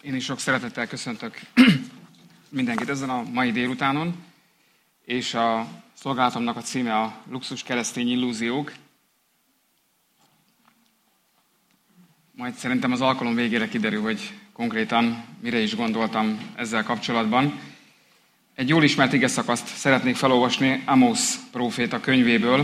Én is sok szeretettel köszöntök mindenkit ezen a mai délutánon, és a szolgálatomnak a címe a Luxus keresztény illúziók. Majd szerintem az alkalom végére kiderül, hogy konkrétan mire is gondoltam ezzel kapcsolatban. Egy jól ismert igeszakaszt szeretnék felolvasni Ámosz próféta könyvéből,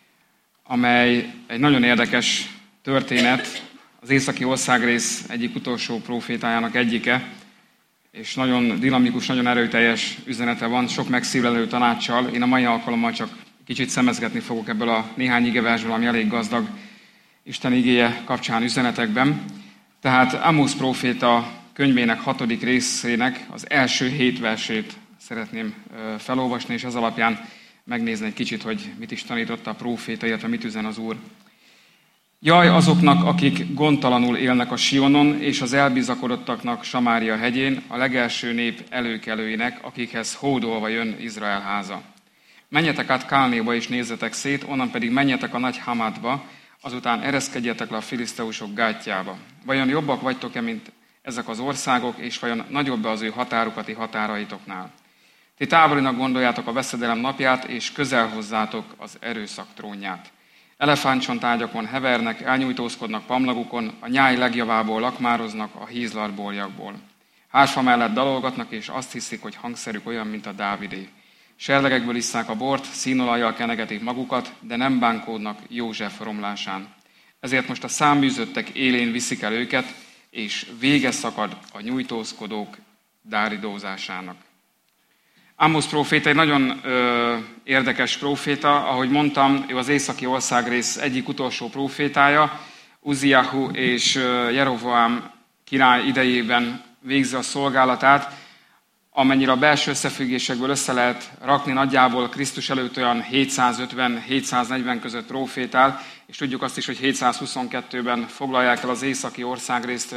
amely egy nagyon érdekes történet, az északi országrész egyik utolsó prófétájának egyike, és nagyon dinamikus, nagyon erőteljes üzenete van, sok megszívlelő tanácssal. Én a mai alkalommal csak kicsit szemezgetni fogok ebből a néhány igeversből, ami elég gazdag Isten igéje kapcsán üzenetekben. Tehát Ámosz próféta könyvének 6. részének az első 7 versét szeretném felolvasni, és ez alapján megnézni egy kicsit, hogy mit is tanított a próféta, illetve mit üzen az Úr. Jaj azoknak, akik gondtalanul élnek a Sionon, és az elbizakodottaknak Samária hegyén, a legelső nép előkelőinek, akikhez hódolva jön Izrael háza. Menjetek át Kálnéba és nézzetek szét, onnan pedig menjetek a nagy Hamatba, azután ereszkedjetek le a filiszteusok gátjába. Vajon jobbak vagytok-e, mint ezek az országok, és vajon nagyobb-e az ő határukati határaitoknál? Ti távolinak gondoljátok a veszedelem napját, és közel hozzátok az erőszak trónját. Elefántcsontágyakon hevernek, elnyújtózkodnak pamlagukon, a nyáj legjavából lakmároznak, a hízlarbólyagból. Hárfa mellett dalolgatnak, és azt hiszik, hogy hangszerük olyan, mint a Dávidé. Serlegekből isszák a bort, színolajjal kenegetik magukat, de nem bánkódnak József romlásán. Ezért most a száműzöttek élén viszik el őket, és vége szakad a nyújtózkodók dáridózásának. Ámosz próféta egy nagyon érdekes próféta, ahogy mondtam, ő az északi országrész egyik utolsó prófétája, Uziahu és Jeroboám király idejében végzi a szolgálatát, amennyire a belső összefüggésekből össze lehet rakni, nagyjából Krisztus előtt olyan 750-740 között prófétál, és tudjuk azt is, hogy 722-ben foglalják el az északi országrészt,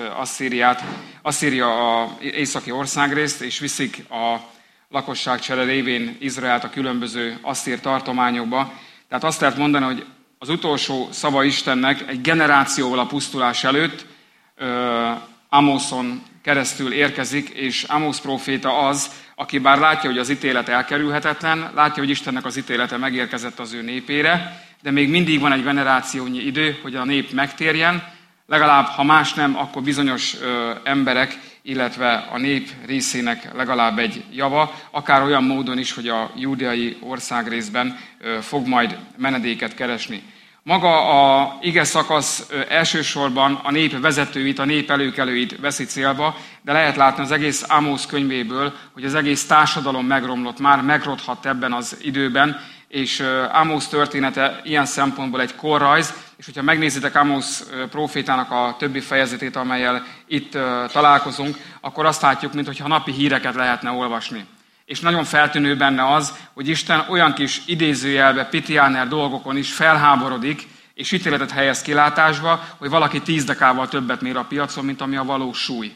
Asszíria az északi országrészt, és viszik a lakosságcsere révén Izraelt a különböző asszír tartományokba. Tehát azt lehet mondani, hogy az utolsó szava Istennek egy generációval a pusztulás előtt Ámoszon keresztül érkezik, és Ámosz próféta az, aki bár látja, hogy az ítélet elkerülhetetlen, látja, hogy Istennek az ítélete megérkezett az ő népére, de még mindig van egy generációnyi idő, hogy a nép megtérjen, legalább, ha más nem, akkor bizonyos emberek, illetve a nép részének legalább egy java, akár olyan módon is, hogy a júdeai országrészben fog majd menedéket keresni. Maga a ige szakasz elsősorban a nép vezetőit, a nép előkelőit veszi célba, de lehet látni az egész Ámosz könyvéből, hogy az egész társadalom megromlott már, megrodhadt ebben az időben, és Ámosz története ilyen szempontból egy korrajz, és hogyha megnézitek Ámosz prófétának a többi fejezetét, amellyel itt találkozunk, akkor azt látjuk, mintha napi híreket lehetne olvasni. És nagyon feltűnő benne az, hogy Isten olyan kis idézőjelbe, pitiáner dolgokon is felháborodik, és ítéletet helyez kilátásba, hogy valaki 10 dekával többet mér a piacon, mint ami a valós súly.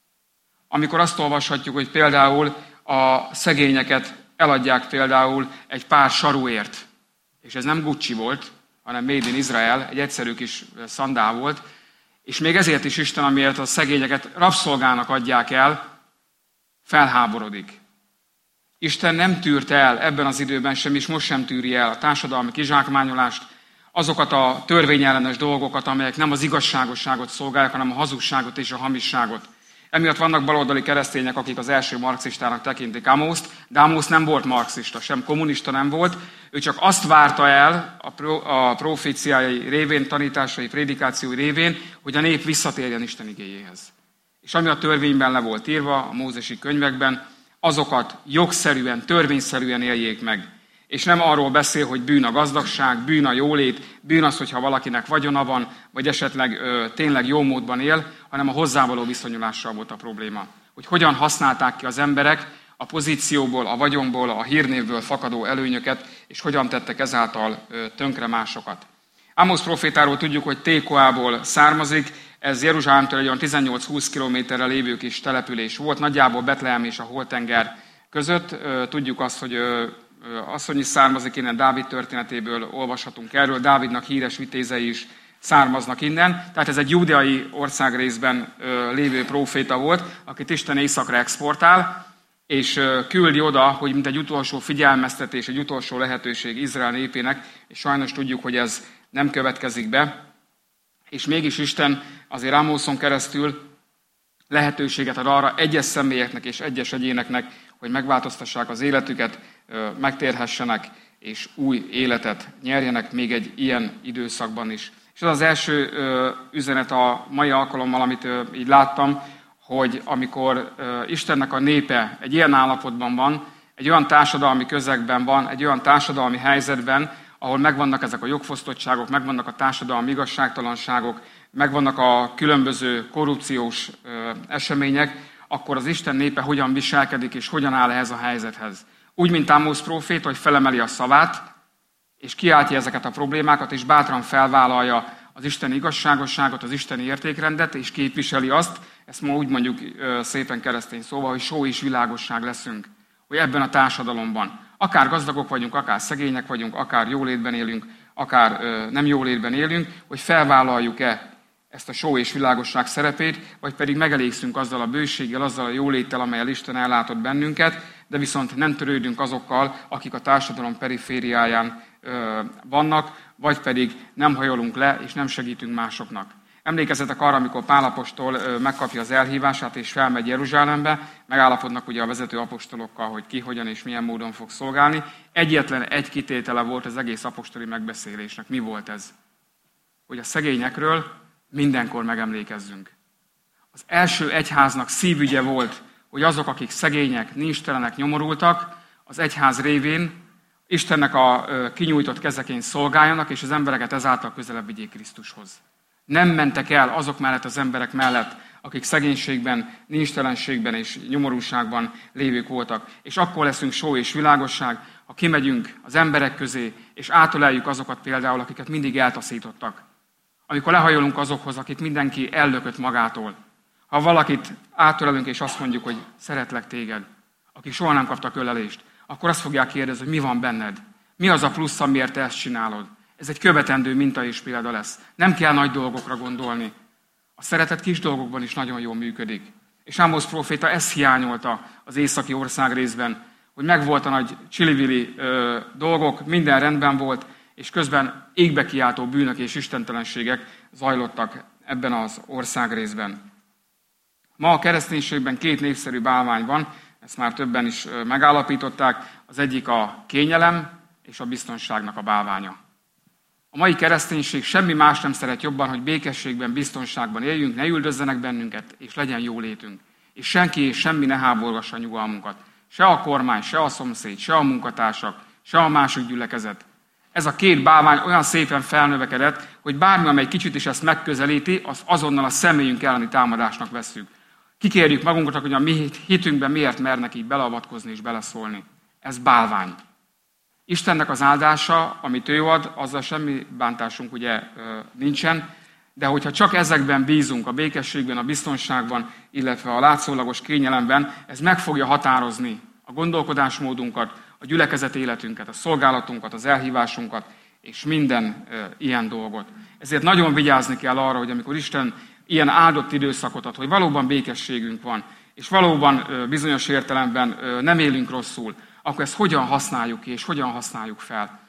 Amikor azt olvashatjuk, hogy például a szegényeket eladják például egy pár saruért, és ez nem Gucci volt, hanem Made in Israel, egy egyszerű kis szandál volt, és még ezért is Isten, amiért a szegényeket rabszolgának adják el, felháborodik. Isten nem tűrte el ebben az időben sem, és most sem tűri el a társadalmi kizsákmányolást, azokat a törvényellenes dolgokat, amelyek nem az igazságosságot szolgálják, hanem a hazugságot és a hamisságot. Emiatt vannak baloldali keresztények, akik az első marxistának tekintik Ámoszt, de Ámosz nem volt marxista, sem kommunista nem volt. Ő csak azt várta el a proféciái révén, tanításai, prédikációi révén, hogy a nép visszatérjen Isten igéjéhez. És ami a törvényben le volt írva, a mózesi könyvekben, azokat jogszerűen, törvényszerűen éljék meg. És nem arról beszél, hogy bűn a gazdagság, bűn a jólét, bűn az, hogyha valakinek vagyona van, vagy esetleg tényleg jó módban él, hanem a hozzávaló viszonyulással volt a probléma. Hogy hogyan használták ki az emberek a pozícióból, a vagyonból, a hírnévből fakadó előnyöket, és hogyan tettek ezáltal tönkre másokat. Ámosz profétáról tudjuk, hogy Tékoából származik, ez Jeruzsálemtől egy olyan 18-20 kilométerre lévő kis település volt, nagyjából Betlehem és a Holtenger között. Tudjuk azt, hogy asszony is származik, innen Dávid történetéből olvashatunk erről. Dávidnak híres vitézei is származnak innen. Tehát ez egy júdeai országrészben lévő próféta volt, akit Isten északra exportál, és küldi oda, hogy mint egy utolsó figyelmeztetés, egy utolsó lehetőség Izrael népének, és sajnos tudjuk, hogy ez nem következik be. És mégis Isten azért Ámoszon keresztül lehetőséget ad arra egyes személyeknek és egyes egyéneknek, hogy megváltoztassák az életüket, megtérhessenek, és új életet nyerjenek még egy ilyen időszakban is. És az az első üzenet a mai alkalommal, amit így láttam, hogy amikor Istennek a népe egy ilyen állapotban van, egy olyan társadalmi közegben van, egy olyan társadalmi helyzetben, ahol megvannak ezek a jogfosztottságok, megvannak a társadalmi igazságtalanságok, megvannak a különböző korrupciós események, akkor az Isten népe hogyan viselkedik és hogyan áll ehhez a helyzethez. Úgy, mint Ámosz próféta, hogy felemeli a szavát, és kiáltja ezeket a problémákat, és bátran felvállalja az isteni igazságosságot, az isteni értékrendet, és képviseli azt, ezt ma úgy mondjuk szépen keresztény szóval, hogy só és világosság leszünk, hogy ebben a társadalomban akár gazdagok vagyunk, akár szegények vagyunk, akár jólétben élünk, akár nem jólétben élünk, hogy felvállaljuk-e ezt a só és világosság szerepét, vagy pedig megelégszünk azzal a bőséggel, azzal a jóléttel, amelyel Isten ellátott bennünket, de viszont nem törődünk azokkal, akik a társadalom perifériáján vannak, vagy pedig nem hajolunk le, és nem segítünk másoknak. Emlékezzetek arra, amikor Pál apostol megkapja az elhívását, és felmegy Jeruzsálembe, megállapodnak ugye a vezető apostolokkal, hogy ki, hogyan és milyen módon fog szolgálni. Egyetlen egy kitétele volt az egész apostoli megbeszélésnek. Mi volt ez? Hogy a szegényekről mindenkor megemlékezzünk. Az első egyháznak szívügye volt, hogy azok, akik szegények, nincstelenek, nyomorultak, az egyház révén Istennek a kinyújtott kezeként szolgáljanak, és az embereket ezáltal közelebb vigyék Krisztushoz. Nem mentek el azok mellett az emberek mellett, akik szegénységben, nincstelenségben és nyomorúságban lévők voltak. És akkor leszünk só és világosság, ha kimegyünk az emberek közé, és átöleljük azokat például, akiket mindig eltaszítottak. Amikor lehajolunk azokhoz, akit mindenki ellökött magától. Ha valakit átölelünk, és azt mondjuk, hogy szeretlek téged, akik soha nem kaptak ölelést, akkor azt fogják kérdezni, hogy mi van benned? Mi az a plusz, amiért te ezt csinálod? Ez egy követendő minta és példa lesz. Nem kell nagy dolgokra gondolni. A szeretet kis dolgokban is nagyon jól működik. És Ámosz próféta ezt hiányolta az északi országrészben, hogy megvolt a nagy csili-vili dolgok, minden rendben volt, és közben égbe kiáltó bűnök és istentelenségek zajlottak ebben az országrészben. Ma a kereszténységben két népszerű bálvány van, ezt már többen is megállapították, az egyik a kényelem és a biztonságnak a bálványa. A mai kereszténység semmi más nem szeret jobban, hogy békességben, biztonságban éljünk, ne üldözzenek bennünket, és legyen jólétünk. És senki és semmi ne háborgassa a nyugalmunkat. Se a kormány, se a szomszéd, se a munkatársak, se a másik gyülekezet. Ez a két bálvány olyan szépen felnövekedett, hogy bármi, amely kicsit is ezt megközelíti, azt azonnal a személyünk elleni támadásnak vesszük. Kikérjük magunkat, hogy a mi hitünkben miért mernek így beleavatkozni és beleszólni. Ez bálvány. Istennek az áldása, amit ő ad, azzal semmi bántásunk ugye nincsen, de hogyha csak ezekben bízunk, a békességben, a biztonságban, illetve a látszólagos kényelemben, ez meg fogja határozni a gondolkodásmódunkat, a gyülekezet életünket, a szolgálatunkat, az elhívásunkat, és minden ilyen dolgot. Ezért nagyon vigyázni kell arra, hogy amikor Isten ilyen áldott időszakot ad, hogy valóban békességünk van, és valóban bizonyos értelemben nem élünk rosszul, akkor ezt hogyan használjuk ki, és hogyan használjuk fel.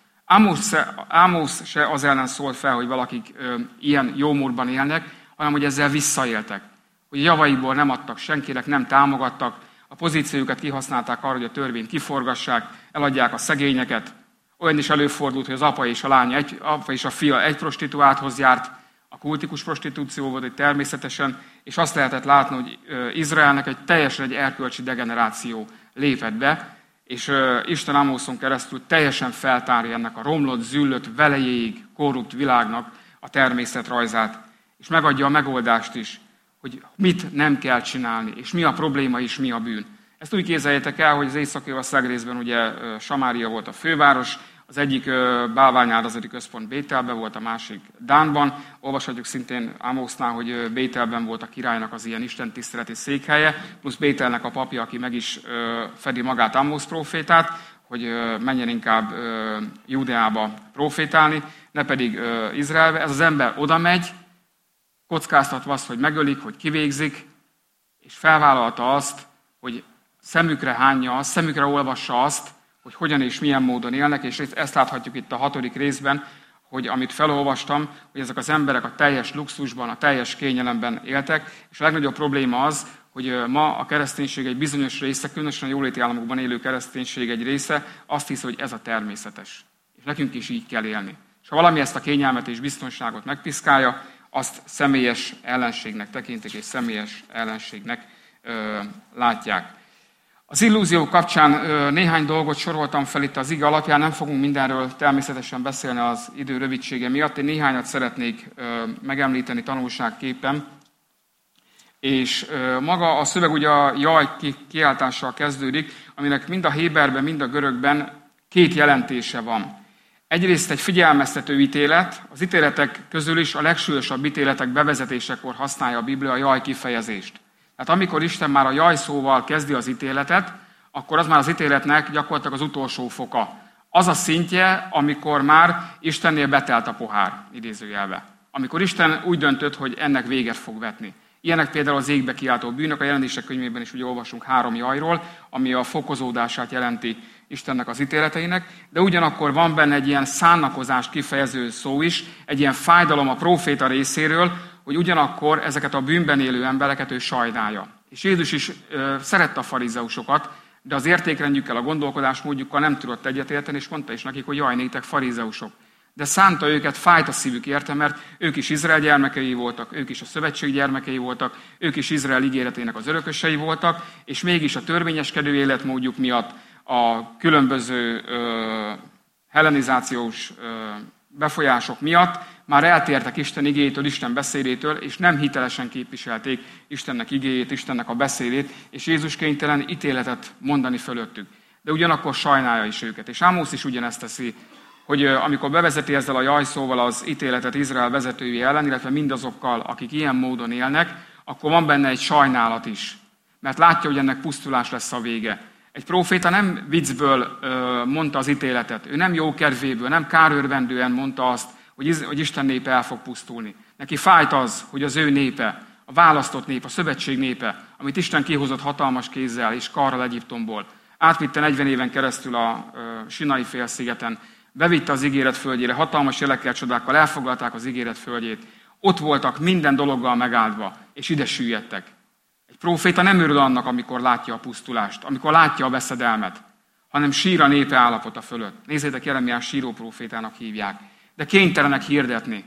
Ámosz se az ellen szólt fel, hogy valakik ilyen jómódban élnek, hanem hogy ezzel visszaéltek. Hogy javaikból nem adtak senkinek, nem támogattak, a pozíciójukat kihasználták arra, hogy a törvényt kiforgassák, eladják a szegényeket. Olyan is előfordult, hogy az apa és a lánya, apa és a fia egy prostituálthoz járt, a kultikus prostitúció volt, hogy természetesen, és azt lehetett látni, hogy Izraelnek teljesen egy erkölcsi degeneráció lépett be, és Isten Ámoszon keresztül teljesen feltárja ennek a romlott, züllött, velejéig korrupt világnak a természetrajzát, és megadja a megoldást is, hogy mit nem kell csinálni, és mi a probléma és mi a bűn. Ezt úgy képzeljétek el, hogy az északi országrészben ugye Samária volt a főváros, az egyik bálványáldozati központ Bételben volt, a másik Dánban. Olvashatjuk szintén Ámosznál, hogy Bételben volt a királynak az ilyen istentiszteleti székhelye, plusz Bételnek a papja, aki meg is fedi magát Ámosz prófétát, hogy menjen inkább Judeába profétálni, ne pedig Izraelbe. Ez az ember oda megy, kockáztatva azt, hogy megölik, hogy kivégzik, és felvállalta azt, hogy szemükre hányja azt, szemükre olvassa azt, hogy hogyan és milyen módon élnek, és ezt láthatjuk itt a 6. részben, hogy amit felolvastam, hogy ezek az emberek a teljes luxusban, a teljes kényelemben éltek, és a legnagyobb probléma az, hogy ma a kereszténység egy bizonyos része, különösen a jóléti államokban élő kereszténység egy része azt hiszi, hogy ez a természetes. És nekünk is így kell élni. És ha valami ezt a kényelmet és biztonságot megpiszkálja, azt személyes ellenségnek tekintik, és személyes ellenségnek látják. Az illúzió kapcsán néhány dolgot soroltam fel itt az ige alapján, nem fogunk mindenről természetesen beszélni az idő rövidsége miatt. Én néhányat szeretnék megemlíteni tanulságképpen. És maga a szöveg ugye a jaj kiáltással kezdődik, aminek mind a héberben, mind a görögben 2 jelentése van. Egyrészt egy figyelmeztető ítélet, az ítéletek közül is a legsúlyosabb ítéletek bevezetésekor használja a Biblia a jaj kifejezést. Tehát amikor Isten már a jaj szóval kezdi az ítéletet, akkor az már az ítéletnek gyakorlatilag az utolsó foka. Az a szintje, amikor már Istennél betelt a pohár, idézőjelbe. Amikor Isten úgy döntött, hogy ennek véget fog vetni. Ilyenek például az égbe kiáltó bűnök, a Jelenések könyvében is ugye olvasunk 3 jajról, ami a fokozódását jelenti Istennek az ítéleteinek, de ugyanakkor van benne egy ilyen szánnakozást kifejező szó is, egy ilyen fájdalom a próféta részéről, hogy ugyanakkor ezeket a bűnben élő embereket ő sajnálja. És Jézus is szerette a farizeusokat, de az értékrendjükkel, a gondolkodásmódjukkal nem tudott egyetérteni, és mondta is nekik, hogy jaj, nétek farizeusok. De szánta őket, fájt a szívük érte, mert ők is Izrael gyermekei voltak, ők is a szövetség gyermekei voltak, ők is Izrael ígéretének az örökösei voltak, és mégis a törvényeskedő életmódjuk miatt, a különböző hellenizációs befolyások miatt már eltértek Isten igéjétől, Isten beszédétől, és nem hitelesen képviselték Istennek igéjét, Istennek a beszédét, és Jézus kénytelen ítéletet mondani fölöttük. De ugyanakkor sajnálja is őket. És Ámosz is ugyanezt teszi, hogy amikor bevezeti ezzel a jaj szóval az ítéletet Izrael vezetői ellen, illetve mindazokkal, akik ilyen módon élnek, akkor van benne egy sajnálat is. Mert látja, hogy ennek pusztulás lesz a vége. Egy próféta nem viccből mondta az ítéletet, ő nem jó kedvéből, nem kárőrvendően mondta azt, hogy Isten népe el fog pusztulni. Neki fájt az, hogy az ő népe, a választott nép, a szövetség népe, amit Isten kihozott hatalmas kézzel és karral Egyiptomból, átvitte 40 éven keresztül a Sinai félszigeten, bevitte az ígéret földjére, hatalmas jelekkel, csodákkal elfoglalták az ígéret földjét, ott voltak minden dologgal megáldva, és ide süllyedtek. Egy próféta nem örül annak, amikor látja a pusztulást, amikor látja a veszedelmet, hanem sír a népe állapota fölött. Nézzétek, Jeremiás síró prófétának hívják, de kénytelenek hirdetni.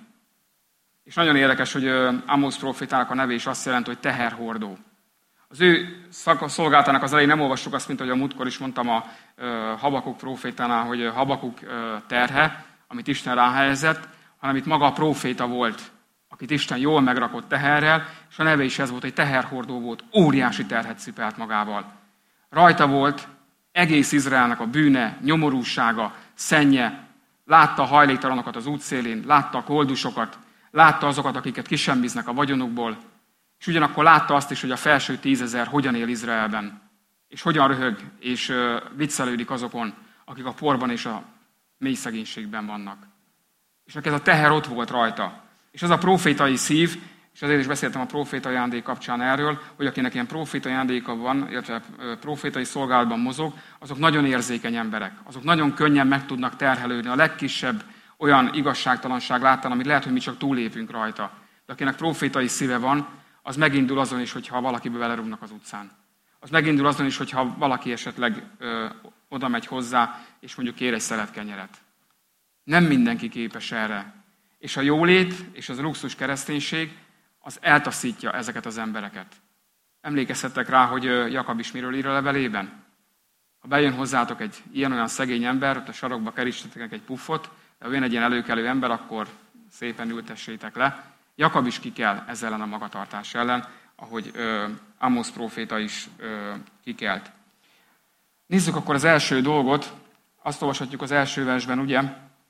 És nagyon érdekes, hogy Ámosz prófétának a neve is azt jelenti, hogy teherhordó. Az ő szolgálatának az elején nem olvassuk azt, mint ahogy a múltkor is mondtam a Habakuk prófétánál, hogy Habakuk terhe, amit Isten ráhelyezett, hanem itt maga a próféta volt, akit Isten jól megrakott teherrel, és a neve is ez volt, hogy teherhordó volt, óriási terhet cipelt magával. Rajta volt egész Izraelnek a bűne, nyomorúsága, szennye, látta a hajléktalanokat az útszélén, látta a koldusokat, látta azokat, akiket kisembiznek a vagyonukból, és ugyanakkor látta azt is, hogy a felső 10 000 hogyan él Izraelben, és hogyan röhög, és viccelődik azokon, akik a porban és a mély szegénységben vannak. És neki ez a teher ott volt rajta. És az a prófétai szív, és azért is beszéltem a prófétai ajándék kapcsán erről, hogy akinek ilyen prófétai ajándéka van, illetve prófétai szolgálatban mozog, azok nagyon érzékeny emberek. Azok nagyon könnyen meg tudnak terhelődni a legkisebb olyan igazságtalanság láttán, amit lehet, hogy mi csak túlépünk rajta. De akinek prófétai szíve van, az megindul azon is, hogyha valakibe belerúgnak az utcán. Az megindul azon is, hogyha valaki esetleg oda megy hozzá, és mondjuk kér egy szelet kenyeret. Nem mindenki képes erre. És a jólét és az a luxus kereszténység az eltaszítja ezeket az embereket. Emlékezhettek rá, hogy Jakab is miről ír a levelében? Ha bejön hozzátok egy ilyen-olyan szegény ember, ott a sarokba kerítetek egy puffot, de ha jön egy ilyen előkelő ember, akkor szépen ültessétek le. Jakab is kikel ezzel ellen a magatartás ellen, ahogy Ámosz próféta is kikelt. Nézzük akkor az első dolgot. Azt olvashatjuk az első versben, ugye,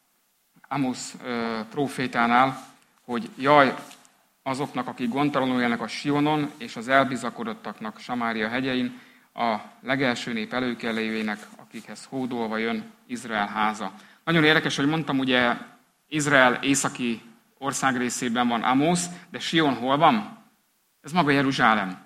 Ámosz prófétánál, hogy jaj azoknak, akik gondtalanul élnek a Sionon, és az elbizakodottaknak Samária hegyein, a legelső nép előkelőjének, akikhez hódolva jön Izrael háza. Nagyon érdekes, hogy mondtam, ugye Izrael északi országrészében van Ámosz, de Sion hol van? Ez maga Jeruzsálem.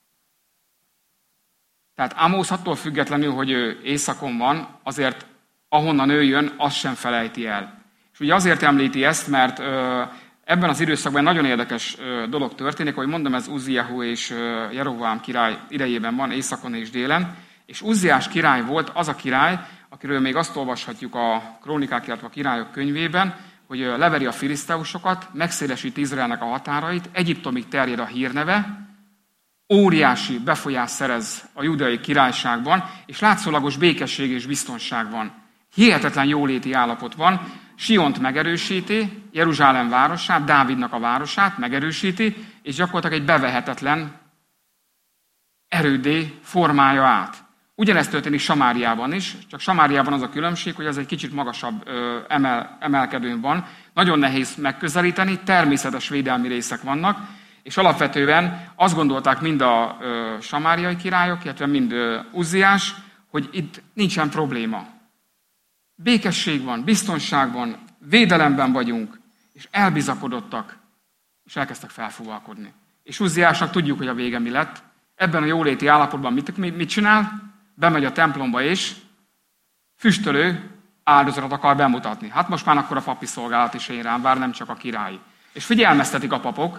Tehát Ámosz attól függetlenül, hogy ő északon van, azért ahonnan ő jön, azt sem felejti el. És ugye azért említi ezt, mert ebben az időszakban nagyon érdekes dolog történik, hogy mondom, ez Uzziahu és Jeroboám király idejében van, északon és délen, és Uzziás király volt az a király, akiről még azt olvashatjuk a krónikák, illetve a királyok könyvében, hogy leveri a filiszteusokat, megszélesíti Izraelnek a határait, Egyiptomig terjed a hírneve, óriási befolyást szerez a júdeai királyságban, és látszólagos békesség és biztonság van. Hihetetlen jóléti állapot van, Siont megerősíti, Jeruzsálem városát, Dávidnak a városát megerősíti, és gyakorlatilag egy bevehetetlen erőddé formálja át. Ugyanezt történik Samáriában is, csak Samáriában az a különbség, hogy ez egy kicsit magasabb emelkedőn van. Nagyon nehéz megközelíteni, természetes védelmi részek vannak, és alapvetően azt gondolták mind a samáriai királyok, illetve mind Uzziás, hogy itt nincsen probléma. Békesség van, biztonság van, védelemben vagyunk, és elbizakodottak, és elkezdtek felfúvalkodni. És Uzziásnak tudjuk, hogy a vége mi lett. Ebben a jóléti állapotban mit csinál? Bemegy a templomba, és füstölő áldozatot akar bemutatni. Hát most már akkor a papi szolgálat is én rám vár, nem csak a királyi. És figyelmeztetik a papok,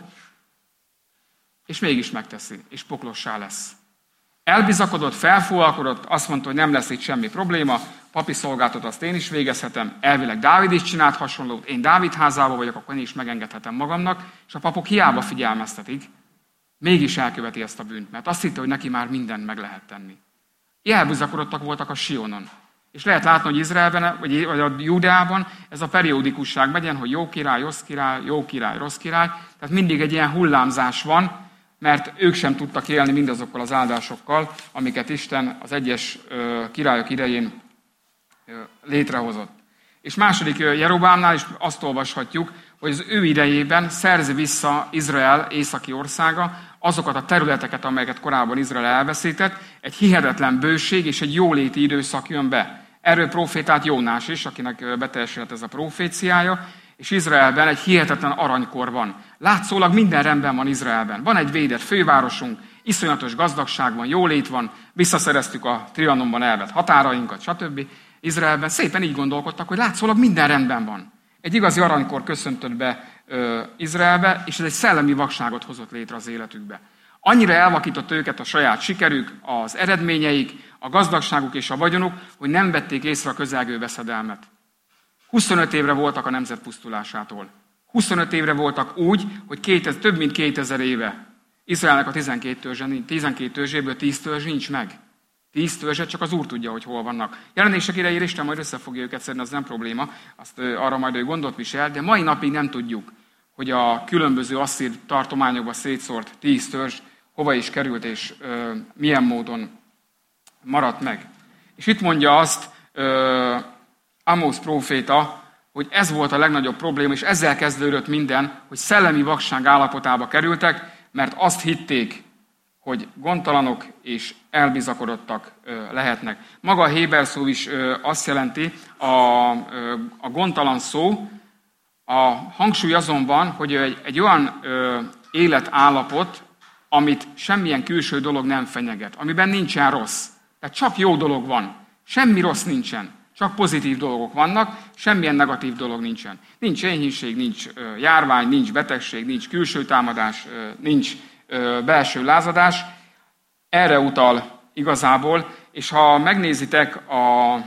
és mégis megteszi, és poklossá lesz. Elbizakodott, felfúvalkodott, azt mondta, hogy nem lesz itt semmi probléma, papi szolgálatot azt én is végezhetem, elvileg Dávid is csinált hasonlót, én Dávid házában vagyok, akkor én is megengedhetem magamnak, és a papok hiába figyelmeztetik, mégis elköveti ezt a bűnt, mert azt hitte, hogy neki már mindent meg lehet tenni. Elbizakodottak voltak a Sionon. És lehet látni, hogy Izraelben, vagy a Júdeában ez a periódikusság megyen, hogy jó király, rossz király, jó király, rossz király. Tehát mindig egy ilyen hullámzás van, mert ők sem tudtak élni mindazokkal az áldásokkal, amiket Isten az egyes királyok idején létrehozott. És második Jeroboámnál is azt olvashatjuk, hogy az ő idejében szerzi vissza Izrael északi országa azokat a területeket, amelyeket korábban Izrael elveszített, egy hihetetlen bőség és egy jóléti időszak jön be. Erről profétált Jónás is, akinek beteljesült ez a proféciája, és Izraelben egy hihetetlen aranykor van. Látszólag minden rendben van Izraelben. Van egy védett fővárosunk, iszonyatos gazdagság van, jólét van, visszaszereztük a Trianonban elvett határainkat, stb. Izraelben szépen így gondolkodtak, hogy látszólag minden rendben van. Egy igazi aranykor köszöntött be Izraelbe, és ez egy szellemi vakságot hozott létre az életükbe. Annyira elvakított őket a saját sikerük, az eredményeik, a gazdagságuk és a vagyonuk, hogy nem vették észre a közelgő veszedelmet. 25 évre voltak a nemzet pusztulásától. 25 évre voltak úgy, hogy több mint 2000 éve Izraelnek a 12 törzséből 10 törzs nincs meg. 10 törzset csak az Úr tudja, hogy hol vannak. Jelenések idejére Isten majd össze fogja őket szedni, az nem probléma, azt arra majd ő gondot visel, de mai napig nem tudjuk, hogy a különböző asszír tartományokba szétszórt 10 törzs hova is került, és milyen módon maradt meg. És itt mondja azt Ámosz próféta, hogy ez volt a legnagyobb probléma, és ezzel kezdődött minden, hogy szellemi vakság állapotába kerültek, mert azt hitték, hogy gondtalanok és elbizakodottak lehetnek. Maga a héber szó is azt jelenti, a gondtalan szó, a hangsúly azon van, hogy egy olyan életállapot, amit semmilyen külső dolog nem fenyeget, amiben nincsen rossz. Tehát csak jó dolog van, semmi rossz nincsen, csak pozitív dolgok vannak, semmilyen negatív dolog nincsen. Nincs éhínség, nincs járvány, nincs betegség, nincs külső támadás, nincs belső lázadás. Erre utal igazából, és ha megnézitek a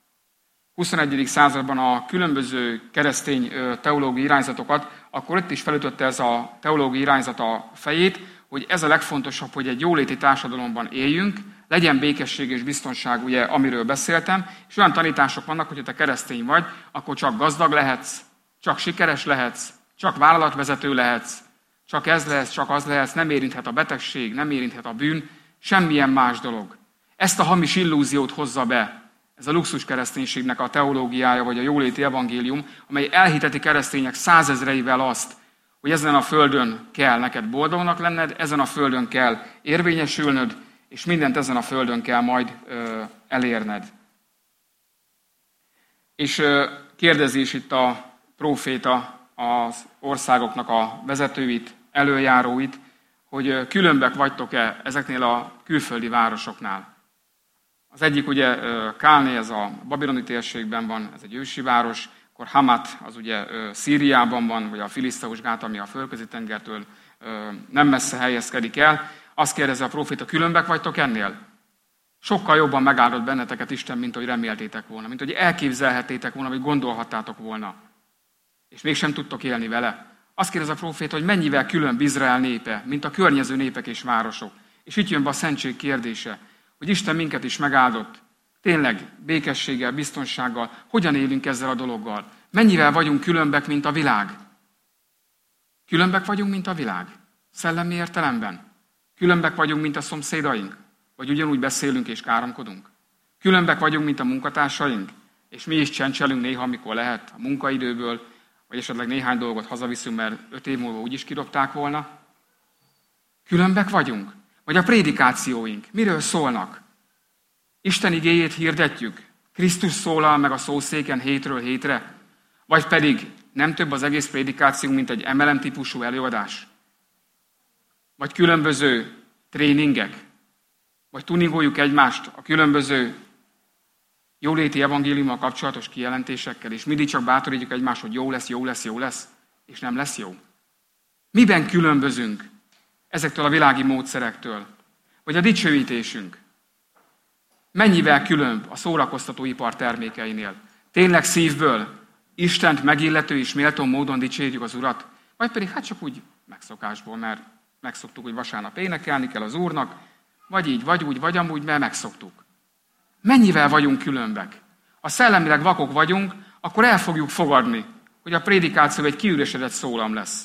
21. században a különböző keresztény teológiai irányzatokat, akkor itt is felütötte ez a teológiai irányzat a fejét, hogy ez a legfontosabb, hogy egy jóléti társadalomban éljünk, legyen békesség és biztonság, ugye, amiről beszéltem, és olyan tanítások vannak, hogy ha te keresztény vagy, akkor csak gazdag lehetsz, csak sikeres lehetsz, csak vállalatvezető lehetsz, csak ez lehetsz, csak az lehetsz, nem érinthet a betegség, nem érinthet a bűn, semmilyen más dolog. Ezt a hamis illúziót hozza be ez a luxus kereszténységnek a teológiája, vagy a jóléti evangélium, amely elhiteti keresztények százezreivel azt, hogy ezen a földön kell neked boldognak lenned, ezen a földön kell érvényesülnöd, és mindent ezen a földön kell majd elérned. És kérdezi is itt a próféta az országoknak a vezetőit, előjáróit, hogy különbek vagytok-e ezeknél a külföldi városoknál. Az egyik ugye Kálné, ez a babiloni térségben van, ez egy ősi város, akkor Hamat, az ugye Szíriában van, vagy a Filiszteus gát, ami a Földközi-tengertől nem messze helyezkedik el. Azt kérdezi a próféta, különbek vagytok ennél? Sokkal jobban megáldott benneteket Isten, mint hogy reméltétek volna, mint hogy elképzelhettétek volna, vagy gondolhattátok volna. És mégsem tudtok élni vele. Azt kérdezi a próféta, hogy mennyivel különb Izrael népe, mint a környező népek és városok. És itt jön be a szentség kérdése, hogy Isten minket is megáldott. Tényleg békességgel, biztonsággal, hogyan élünk ezzel a dologgal? Mennyivel vagyunk különbek, mint a világ? Különbek vagyunk, mint a világ? Szellemi értelemben? Különbek vagyunk, mint a szomszédaink? Vagy ugyanúgy beszélünk és káromkodunk? Különbek vagyunk, mint a munkatársaink? És mi is csencselünk néha, amikor lehet a munkaidőből, vagy esetleg néhány dolgot hazaviszünk, mert 5 év múlva úgyis kidobták volna? Különbek vagyunk? Vagy a prédikációink miről szólnak? Isten igéjét hirdetjük? Krisztus szólal meg a szószéken hétről hétre? Vagy pedig nem több az egész prédikációnk, mint egy MLM típusú előadás? Vagy különböző tréningek? Vagy tuningoljuk egymást a különböző jóléti evangéliummal kapcsolatos kijelentésekkel, és mindig csak bátorítjuk egymást, hogy jó lesz, jó lesz, jó lesz, és nem lesz jó? Miben különbözünk ezektől a világi módszerektől? Vagy a dicsőítésünk? Mennyivel különb a szórakoztatóipar termékeinél? Tényleg szívből Istent megillető és méltó módon dicsérjük az Urat? Vagy pedig hát csak úgy megszokásból, mert megszoktuk, hogy vasárnap énekelni kell az Úrnak, vagy így, vagy úgy, vagy amúgy, mert megszoktuk. Mennyivel vagyunk különbek? Ha szellemileg vakok vagyunk, akkor el fogjuk fogadni, hogy a prédikáció egy kiüresedett szólam lesz.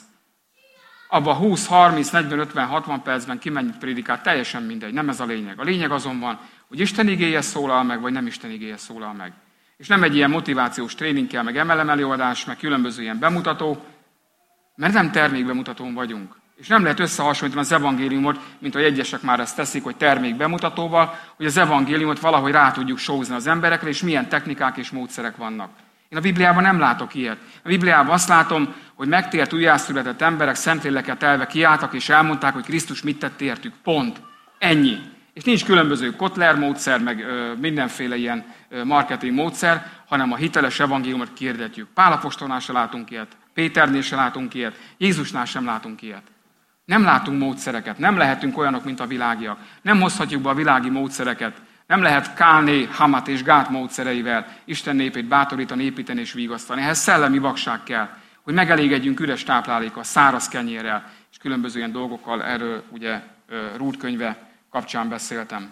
Abba 20, 30, 40, 50, 60 percben ki mennyit prédikál, teljesen mindegy, nem ez a lényeg. A lényeg azon van, hogy Isten igéje szólal meg, vagy nem Isten igéje szólal meg. És nem egy ilyen motivációs tréning kell, meg MLM előadás, meg különböző ilyen bemutató, mert nem termékbemutatón vagyunk. És nem lehet összehasonlítani az evangéliumot, mint ahogy egyesek már ezt teszik, hogy termékbemutatóval, hogy az evangéliumot valahogy rá tudjuk sózni az emberekre, és milyen technikák és módszerek vannak. Én a Bibliában nem látok ilyet. A Bibliában azt látom, hogy megtért, újjászületett emberek Szentlélekkel elve kiálltak, és elmondták, hogy Krisztus mit tett értük. Pont. Ennyi. És nincs különböző Kotler módszer, meg mindenféle ilyen marketing módszer, hanem a hiteles evangéliumot hirdetjük. Pál apostolnál se látunk ilyet, Péternél se látunk ilyet, Jézusnál sem látunk ilyet. Nem látunk módszereket, nem lehetünk olyanok, mint a világiak. Nem hozhatjuk be a világi módszereket. Nem lehet Kálné, Hamat és Gát módszereivel Isten népét bátorítani, építeni és vigasztani. Ehhez szellemi vakság kell, hogy megelégedjünk üres táplálékkal, száraz kenyérrel, és különböző ilyen dolgokkal. Erről ugye Rút könyve kapcsán beszéltem.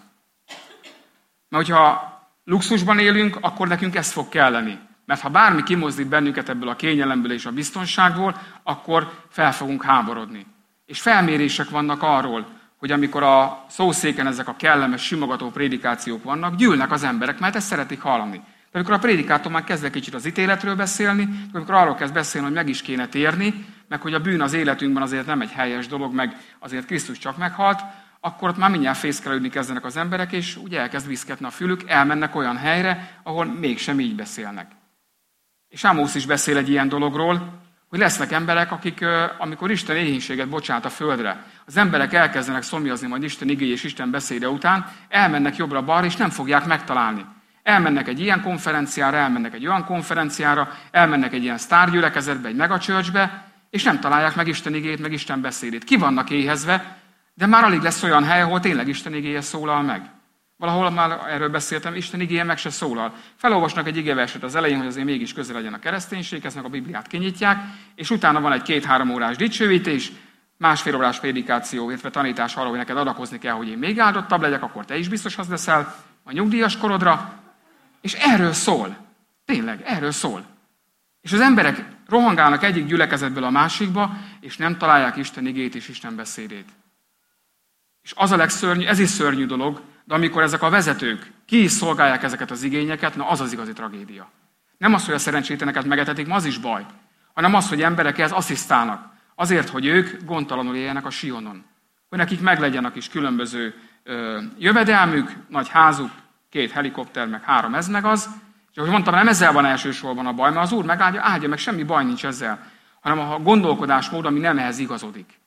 Mert hogyha luxusban élünk, akkor nekünk ez fog kelleni. Mert ha bármi kimozdít bennünket ebből a kényelemből és a biztonságból, akkor fel fogunk háborodni. És felmérések vannak arról, hogy amikor a szószéken ezek a kellemes, simogató prédikációk vannak, gyűlnek az emberek, mert ezt szeretik hallani. De amikor a prédikátor már kezd egy kicsit az ítéletről beszélni, amikor arról kezd beszélni, hogy meg is kéne térni, meg hogy a bűn az életünkben azért nem egy helyes dolog, meg azért Krisztus csak meghalt, akkor ott már mindjárt fészkelődni kezdenek az emberek, és ugye elkezd viszketni a fülük, elmennek olyan helyre, ahol mégsem így beszélnek. És Ámosz is beszél egy ilyen dologról, hogy lesznek emberek, akik, amikor Isten éhínséget bocsát a földre, az emberek elkezdenek szomjazni majd Isten igéje és Isten beszéde után, elmennek jobbra-balra, és nem fogják megtalálni. Elmennek egy ilyen konferenciára, elmennek egy olyan konferenciára, elmennek egy ilyen sztárgyülekezetbe, egy megacsörcsbe, és nem találják meg Isten igéjét, meg Isten beszédét. Ki vannak éhezve, de már alig lesz olyan hely, ahol tényleg Isten igéje szólal meg. Valahol már erről beszéltem, Isten igéje meg se szólal. Felolvasnak egy igeverset az elején, hogy azért mégis közel legyen a kereszténységhez, meg a Bibliát kinyitják, és utána van egy 2-3 órás dicsőítés, 1,5 órás prédikáció, illetve tanítás arra, hogy neked adakozni kell, hogy én még áldottabb legyek, akkor te is biztos az leszel a nyugdíjas korodra. És erről szól. Tényleg, erről szól. És az emberek rohangálnak egyik gyülekezetből a másikba, és nem találják Isten igét és Isten beszédét. És az a legszörnyű, ez is szörnyű dolog, de amikor ezek a vezetők ki is szolgálják ezeket az igényeket, na az az igazi tragédia. Nem az, hogy a szerencsétleneket megetetik, ma az is baj, hanem az, hogy emberek ehhez asszisztálnak. Azért, hogy ők gondtalanul éljenek a Sionon. Hogy nekik meglegyenek is különböző jövedelmük, nagy házuk, 2 helikopter, meg 3 ez meg az. És ahogy mondtam, nem ezzel van elsősorban a baj, mert az Úr megáldja, meg semmi baj nincs ezzel, hanem a gondolkodásmód, ami nem ehhez igazodik.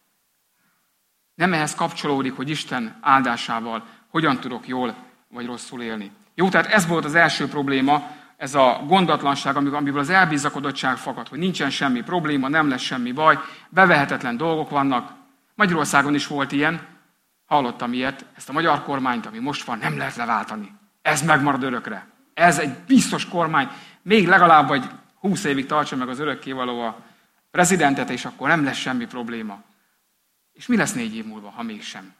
Nem ehhez kapcsolódik, hogy Isten áldásával hogyan tudok jól vagy rosszul élni. Jó, tehát ez volt az első probléma, ez a gondatlanság, amiből az elbizakodottság fakad, hogy nincsen semmi probléma, nem lesz semmi baj, bevehetetlen dolgok vannak. Magyarországon is volt ilyen, hallottam ilyet, ezt a magyar kormányt, ami most van, nem lehet leváltani. Ez megmarad örökre. Ez egy biztos kormány, még legalább vagy 20 évig tartsa meg az örökkévaló a prezidentet, és akkor nem lesz semmi probléma. És mi lesz 4 év múlva, ha mégsem?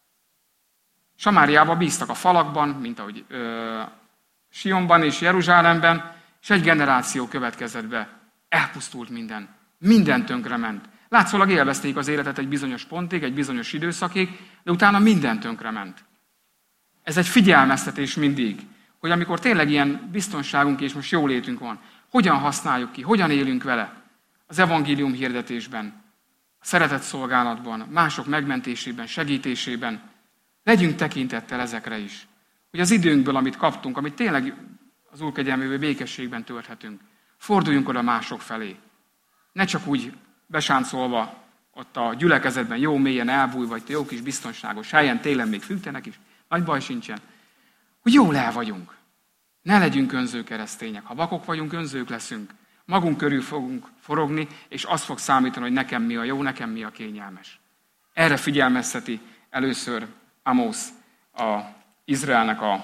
Samáriában bíztak a falakban, mint ahogy Sionban és Jeruzsálemben, és egy generáció következett be. Elpusztult minden. Minden tönkrement. Látszólag élvezték az életet egy bizonyos pontig, egy bizonyos időszakig, de utána minden tönkrement. Ez egy figyelmeztetés mindig, hogy amikor tényleg ilyen biztonságunk és most jólétünk van, hogyan használjuk ki, hogyan élünk vele az evangélium hirdetésben, a szeretet szolgálatban, mások megmentésében, segítésében. Legyünk tekintettel ezekre is, hogy az időnkből, amit kaptunk, amit tényleg az Úr kegyelméből békességben tölthetünk, forduljunk oda mások felé. Ne csak úgy besáncolva ott a gyülekezetben jó mélyen elbúj, vagy jó kis biztonságos helyen, télen még fűtenek is, nagy baj sincsen, hogy jól el vagyunk. Ne legyünk önző keresztények. Ha vakok vagyunk, önzők leszünk. Magunk körül fogunk forogni, és az fog számítani, hogy nekem mi a jó, nekem mi a kényelmes. Erre figyelmezteti először Ámosz Izraelnek a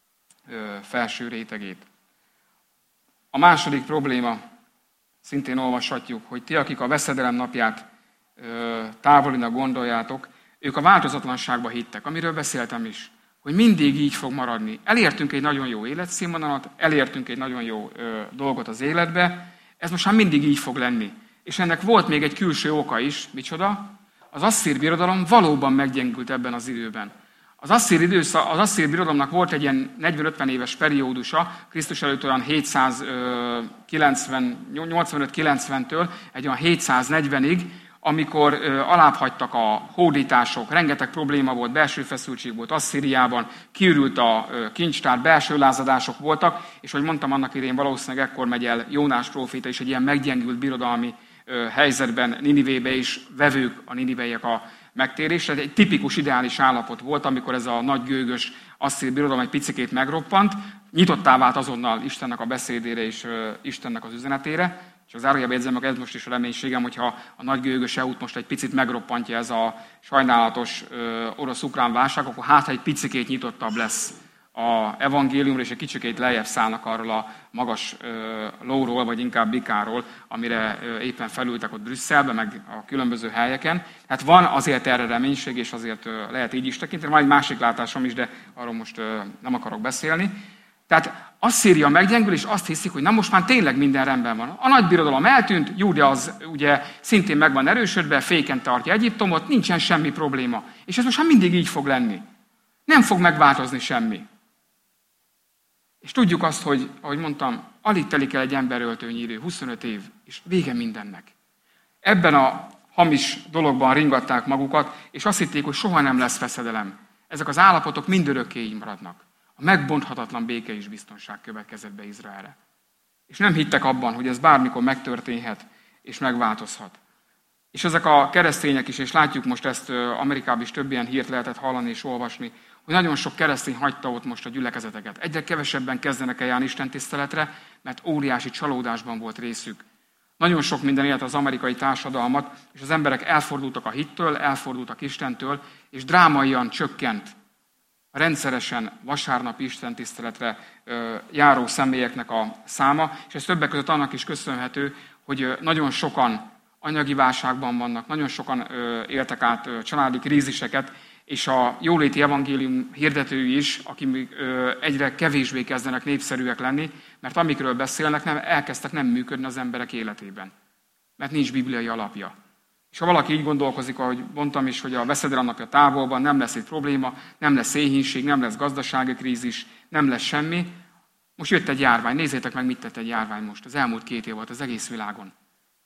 felső rétegét. A második probléma, szintén olvashatjuk, hogy ti, akik a veszedelem napját távolinak gondoljátok, ők a változatlanságba hittek, amiről beszéltem is, hogy mindig így fog maradni. Elértünk egy nagyon jó életszínvonalat, elértünk egy nagyon jó dolgot az életbe, ez most már mindig így fog lenni. És ennek volt még egy külső oka is, micsoda? Az asszír birodalom valóban meggyengült ebben az időben. Az asszír birodalomnak volt egy ilyen 40-50 éves periódusa, Krisztus előtt olyan 85-90-től egy olyan 740-ig, amikor alábbhagytak a hódítások, rengeteg probléma volt, belső feszültség volt Asszíriában, kiürült a kincstár, belső lázadások voltak, és ahogy mondtam annak idején, valószínűleg ekkor megy el Jónás próféta is egy ilyen meggyengült birodalmi helyzetben Ninivébe is vevők a niniveiek a megtérésre. Egy tipikus ideális állapot volt, amikor ez a nagy gőgös asszír birodalom egy picikét megroppant, nyitottá vált azonnal Istennek a beszédére és Istennek az üzenetére. És az zárójelbe jegyzem meg, ez most is a reménységem, hogyha a nagy gőgös EU-t most egy picit megroppantja ez a sajnálatos orosz-ukrán válság, akkor hát egy picikét nyitottabb lesz a evangéliumra, és egy kicsikét lejjebb szállnak arról a magas lóról, vagy inkább bikáról, amire éppen felültek ott Brüsszelbe, meg a különböző helyeken. Hát van azért erre reménység, és azért lehet így is tekinteni. Van egy másik látásom is, de arról most nem akarok beszélni. Tehát Asszíria meggyengül, és azt hiszik, hogy na most már tényleg minden rendben van. A nagy birodalom eltűnt, Júdea az ugye szintén meg van erősödve, féken tartja Egyiptomot, nincsen semmi probléma. És ez most már mindig így fog lenni. Nem fog megváltozni semmi. És tudjuk azt, hogy, ahogy mondtam, alig telik el egy emberöltőnyi idő, 25 év, és vége mindennek. Ebben a hamis dologban ringatták magukat, és azt hitték, hogy soha nem lesz veszedelem. Ezek az állapotok mindörökké így maradnak. A megbonthatatlan béke és biztonság következett be Izraelre. És nem hittek abban, hogy ez bármikor megtörténhet és megváltozhat. És ezek a keresztények is, és látjuk most ezt, Amerikában is több ilyen hírt lehetett hallani és olvasni, hogy nagyon sok keresztény hagyta ott most a gyülekezeteket. Egyre kevesebben kezdenek el járni istentiszteletre, mert óriási csalódásban volt részük. Nagyon sok minden élt az amerikai társadalmat, és az emberek elfordultak a hittől, elfordultak Istentől, és drámaian csökkent a rendszeresen vasárnapi istentiszteletre járó személyeknek a száma, és ez többek között annak is köszönhető, hogy nagyon sokan anyagi válságban vannak, nagyon sokan éltek át családi kríziseket, és a jóléti evangélium hirdetői is, akik egyre kevésbé kezdenek népszerűek lenni, mert amikről beszélnek, elkezdtek nem működni az emberek életében. Mert nincs bibliai alapja. És ha valaki így gondolkozik, ahogy mondtam is, hogy a veszedelem napja távolban nem lesz egy probléma, nem lesz éhínség, nem lesz gazdasági krízis, nem lesz semmi. Most jött egy járvány, nézzétek meg, mit tett egy járvány most. Az elmúlt 2 év volt az egész világon.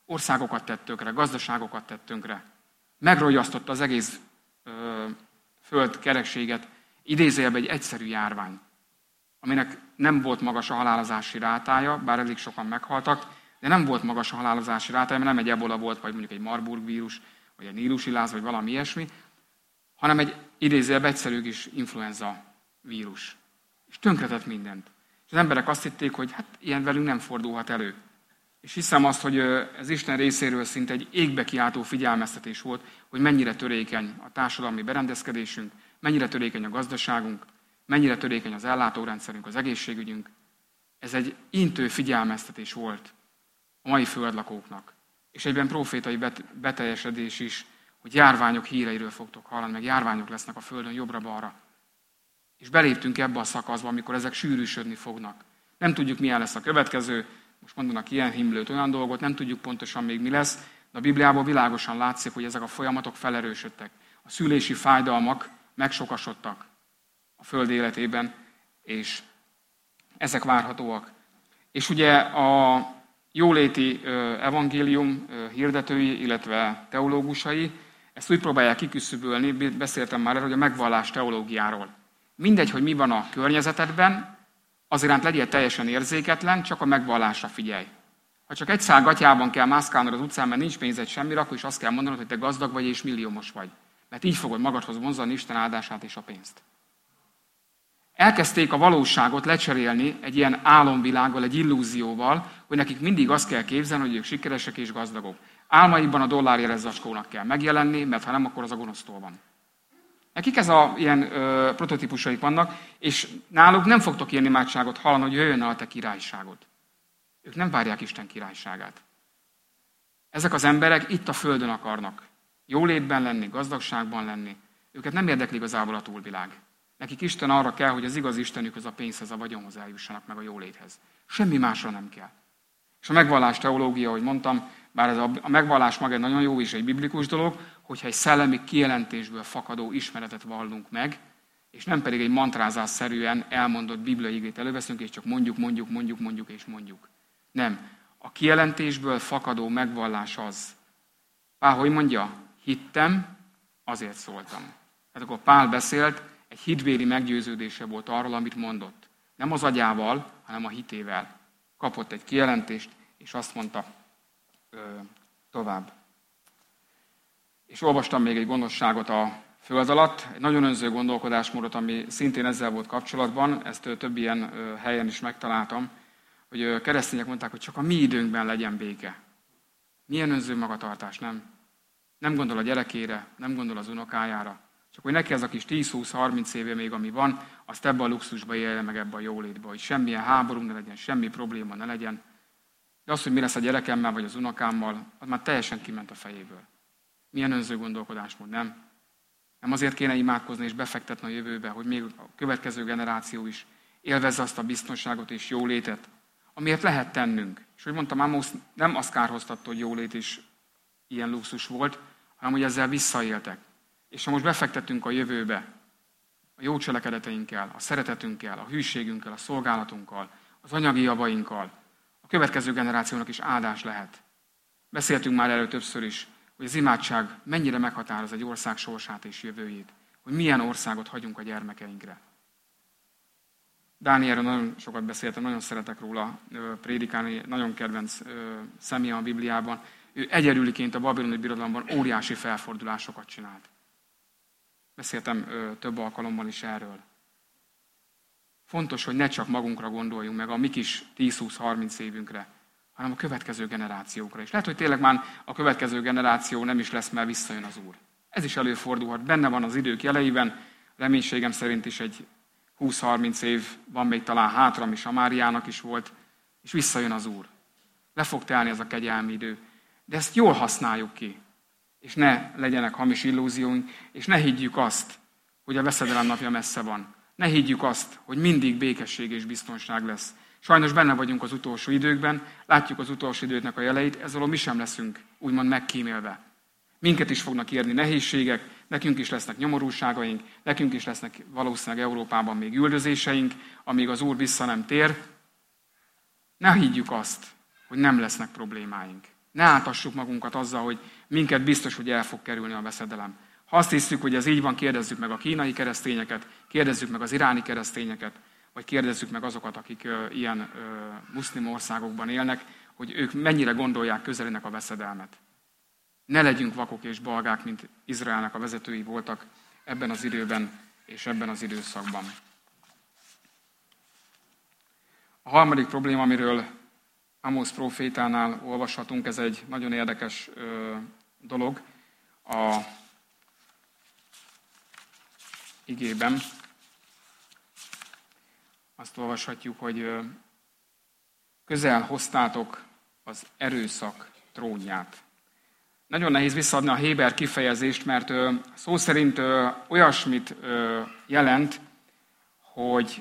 Országokat tett tönkre, gazdaságokat tett tönkre. Megrogyasztotta az egész földkerekséget idézőjelben egy egyszerű járvány, aminek nem volt magas a halálozási rátája, bár elég sokan meghaltak, de nem volt magas a halálozási rátája, mert nem egy ebola volt, vagy mondjuk egy Marburg vírus, vagy egy nílusiláz, vagy valami ilyesmi, hanem egy idézőjelben egyszerű kis influenza vírus. És tönkretett mindent. És az emberek azt hitték, hogy hát ilyen velünk nem fordulhat elő. És hiszem azt, hogy ez Isten részéről szinte egy égbe kiáltó figyelmeztetés volt, hogy mennyire törékeny a társadalmi berendezkedésünk, mennyire törékeny a gazdaságunk, mennyire törékeny az ellátórendszerünk, az egészségügyünk. Ez egy intő figyelmeztetés volt a mai földlakóknak. És egyben profétai beteljesedés is, hogy járványok híreiről fogtok hallani, meg járványok lesznek a földön jobbra-balra. És beléptünk ebbe a szakaszba, amikor ezek sűrűsödni fognak. Nem tudjuk, milyen lesz a következő, most mondanak ilyen himlőt, olyan dolgot, nem tudjuk pontosan még mi lesz, de a Bibliából világosan látszik, hogy ezek a folyamatok felerősödtek. A szülési fájdalmak megsokasodtak a föld életében, és ezek várhatóak. És ugye a jóléti evangélium hirdetői, illetve teológusai ezt úgy próbálják kiküszöbölni, beszéltem már erről, hogy a megvallás teológiáról. Mindegy, hogy mi van a környezetedben, az iránt legyél teljesen érzéketlen, csak a megvallásra figyelj. Ha csak egy szál gatyában kell mászkálnod az utcán, mert nincs pénzed semmire, akkor is azt kell mondanod, hogy te gazdag vagy és milliómos vagy. Mert így fogod magadhoz vonzani Isten áldását és a pénzt. Elkezdték a valóságot lecserélni egy ilyen álomvilággal, egy illúzióval, hogy nekik mindig azt kell képzelni, hogy ők sikeresek és gazdagok. Álmaikban a dollárjeles zacskónak kell megjelenni, mert ha nem, akkor az a gonosztól van. Nekik ez a ilyen prototípusaik vannak, és náluk nem fogtok ilyen imádságot hallani, hogy jöjjön el a te királyságod. Ők nem várják Isten királyságát. Ezek az emberek itt a földön akarnak jólétben lenni, gazdagságban lenni. Őket nem érdekli igazából a túlvilág. Nekik Isten arra kell, hogy az igaz Istenükhöz, a pénzhez, a vagyonhoz eljussanak, meg a jóléthez. Semmi másra nem kell. És a megvallás teológia, ahogy mondtam, bár ez a megvallás maga egy nagyon jó és egy biblikus dolog, hogyha egy szellemi kijelentésből fakadó ismeretet vallunk meg, és nem pedig egy mantrázásszerűen elmondott bibliai igét előveszünk, és csak mondjuk. Nem. A kijelentésből fakadó megvallás az. Pál, hogy mondja? Hittem, azért szóltam. Tehát akkor Pál beszélt, egy hitbéli meggyőződése volt arról, amit mondott. Nem az agyával, hanem a hitével. Kapott egy kijelentést, és azt mondta tovább. És olvastam még egy gonoszságot a föld alatt, egy nagyon önző gondolkodásmódot, ami szintén ezzel volt kapcsolatban, ezt több ilyen helyen is megtaláltam, hogy keresztények mondták, hogy csak a mi időnkben legyen béke. Milyen önző magatartás, nem? Nem gondol a gyerekére, nem gondol az unokájára. Csak hogy neki ez a kis 10-20-30 éve még, ami van, azt ebbe a luxusba élje meg, ebbe a jólétbe, hogy semmilyen háború ne legyen, semmi probléma ne legyen. De az, hogy mi lesz a gyerekemmel vagy az unokámmal, az már teljesen kiment a fejéből. Milyen önző gondolkodásmód, nem? Nem azért kéne imádkozni és befektetni a jövőbe, hogy még a következő generáció is élvezze azt a biztonságot és jólétet, amiért lehet tennünk. És hogy mondtam, Ámosz nem azt kárhoztatta, hogy jólét is ilyen luxus volt, hanem hogy ezzel visszaéltek. És ha most befektetünk a jövőbe, a jó cselekedeteinkkel, a szeretetünkkel, a hűségünkkel, a szolgálatunkkal, az anyagi javainkkal, a következő generációnak is áldás lehet. Beszéltünk már erről többször is, hogy az imádság mennyire meghatároz egy ország sorsát és jövőjét, hogy milyen országot hagyunk a gyermekeinkre. Dánielről nagyon sokat beszéltem, nagyon szeretek róla prédikálni, nagyon kedvenc személye a Bibliában. Ő egyedüliként a babiloni birodalomban óriási felfordulásokat csinált. Beszéltem több alkalommal is erről. Fontos, hogy ne csak magunkra gondoljunk meg, a mi kis 10-20-30 évünkre, hanem a következő generációkra is. Lehet, hogy tényleg már a következő generáció nem is lesz, mert visszajön az Úr. Ez is előfordulhat, benne van az idők jeleiben, reménységem szerint is egy 20-30 év van még talán hátra, ami Samáriának is volt, és visszajön az Úr. Le fog telni ez a kegyelmi idő. De ezt jól használjuk ki, és ne legyenek hamis illúzióink, és ne higgyük azt, hogy a veszedelem napja messze van. Ne higgyük azt, hogy mindig békesség és biztonság lesz. Sajnos benne vagyunk az utolsó időkben, látjuk az utolsó időknek a jeleit, ezzel mi sem leszünk úgymond megkímélve. Minket is fognak érni nehézségek, nekünk is lesznek nyomorúságaink, nekünk is lesznek valószínűleg Európában még üldözéseink, amíg az Úr vissza nem tér. Ne higgyük azt, hogy nem lesznek problémáink. Ne átassuk magunkat azzal, hogy minket biztos, hogy el fog kerülni a veszedelem. Ha azt hiszük, hogy ez így van, kérdezzük meg a kínai keresztényeket, kérdezzük meg az iráni keresztényeket, vagy kérdezzük meg azokat, akik ilyen muszlim országokban élnek, hogy ők mennyire gondolják közelének a veszedelmet. Ne legyünk vakok és balgák, mint Izraelnek a vezetői voltak ebben az időben és ebben az időszakban. A harmadik probléma, amiről Ámosz prófétánál olvashatunk, ez egy nagyon érdekes dolog a igében. Azt olvashatjuk, hogy közel hoztátok az erőszak trónját. Nagyon nehéz visszaadni a héber kifejezést, mert szó szerint olyasmit jelent, hogy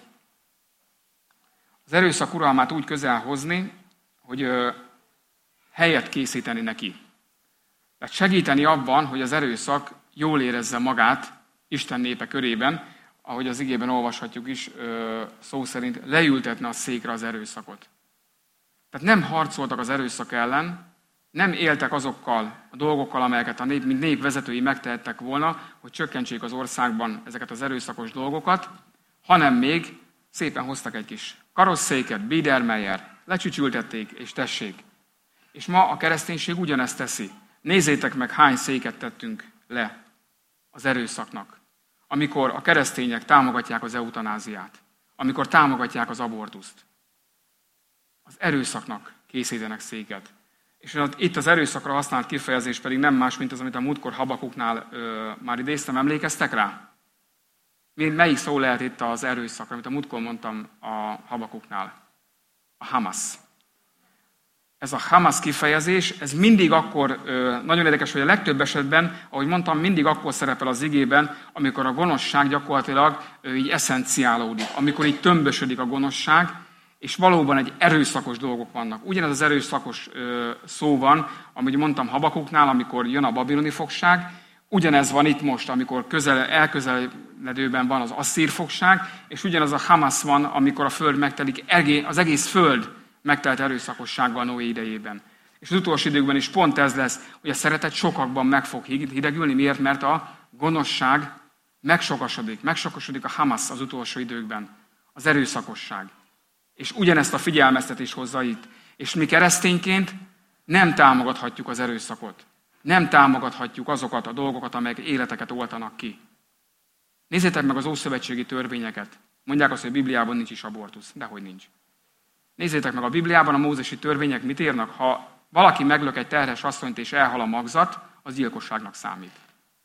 az erőszak uralmát úgy közel hozni, hogy helyet készíteni neki. Tehát segíteni abban, hogy az erőszak jól érezze magát Isten népe körében, ahogy az igében olvashatjuk is, szó szerint leültetne a székre az erőszakot. Tehát nem harcoltak az erőszak ellen, nem éltek azokkal a dolgokkal, amelyeket a nép, mint nép vezetői megtehettek volna, hogy csökkentsék az országban ezeket az erőszakos dolgokat, hanem még szépen hoztak egy kis karosszéket, Biedermeier, lecsücsültették, és tessék. És ma a kereszténység ugyanezt teszi. Nézzétek meg, hány széket tettünk le az erőszaknak. Amikor a keresztények támogatják az eutanáziát, amikor támogatják az abortuszt. Az erőszaknak készítenek széket. És itt az erőszakra használt kifejezés pedig nem más, mint az, amit a múltkor Habakuknál már idéztem, emlékeztek rá? Melyik szó lehet itt az erőszakra, amit a múltkor mondtam a Habakuknál? A Hamas. Ez a Hamas kifejezés, ez mindig akkor, nagyon érdekes, hogy a legtöbb esetben, ahogy mondtam, mindig akkor szerepel az igében, amikor a gonoszság gyakorlatilag így eszenciálódik, amikor így tömbösödik a gonoszság, és valóban egy erőszakos dolgok vannak. Ugyanez az erőszakos szó van, amit mondtam Habakuknál, amikor jön a babiloni fogság, ugyanez van itt most, amikor elközeledőben van az asszír fogság, és ugyanaz a Hamas van, amikor a föld megtelik, az egész föld megtelt erőszakossággal Noé idejében. És az utolsó időkben is pont ez lesz, hogy a szeretet sokakban meg fog hidegülni. Miért? Mert a gonoszság megsokasodik a Hamas az utolsó időkben, az erőszakosság. És ugyanezt a figyelmeztetés hozza itt. És mi keresztényként nem támogathatjuk az erőszakot. Nem támogathatjuk azokat a dolgokat, amelyek életeket oltanak ki. Nézzétek meg az ószövetségi törvényeket. Mondják azt, hogy a Bibliában nincs is abortusz. Dehogy nincs. Nézzétek meg a Bibliában, a mózesi törvények mit írnak. Ha valaki meglök egy terhes asszonyt és elhal a magzat, az gyilkosságnak számít.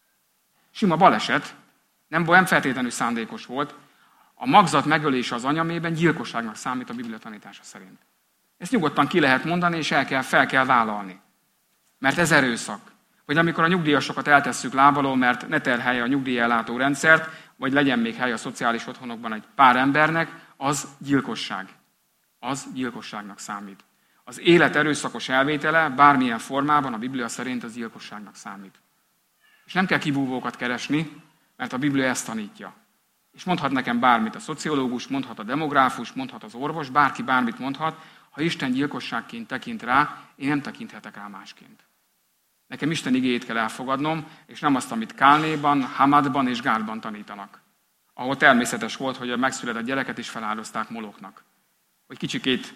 Sima baleset, nem feltétlenül szándékos volt, a magzat megölése az anyamében gyilkosságnak számít a Biblia tanítása szerint. Ezt nyugodtan ki lehet mondani, és fel kell vállalni. Mert ez erőszak. Vagy amikor a nyugdíjasokat eltesszük lábalól, mert ne terhelje a nyugdíjellátó rendszert, vagy legyen még hely a szociális otthonokban egy pár embernek, az gyilkosság. Az gyilkosságnak számít. Az élet erőszakos elvétele bármilyen formában a Biblia szerint az gyilkosságnak számít. És nem kell kibúvókat keresni, mert a Biblia ezt tanítja. És mondhat nekem bármit a szociológus, mondhat a demográfus, mondhat az orvos, bárki bármit mondhat, ha Isten gyilkosságként tekint rá, én nem tekinthetek rá másként. Nekem Isten igéjét kell elfogadnom, és nem azt, amit Kálnéban, Hamadban és Gádban tanítanak. Ahol természetes volt, hogy a megszületett gyereket is feláldozták Moloknak. Hogy kicsikét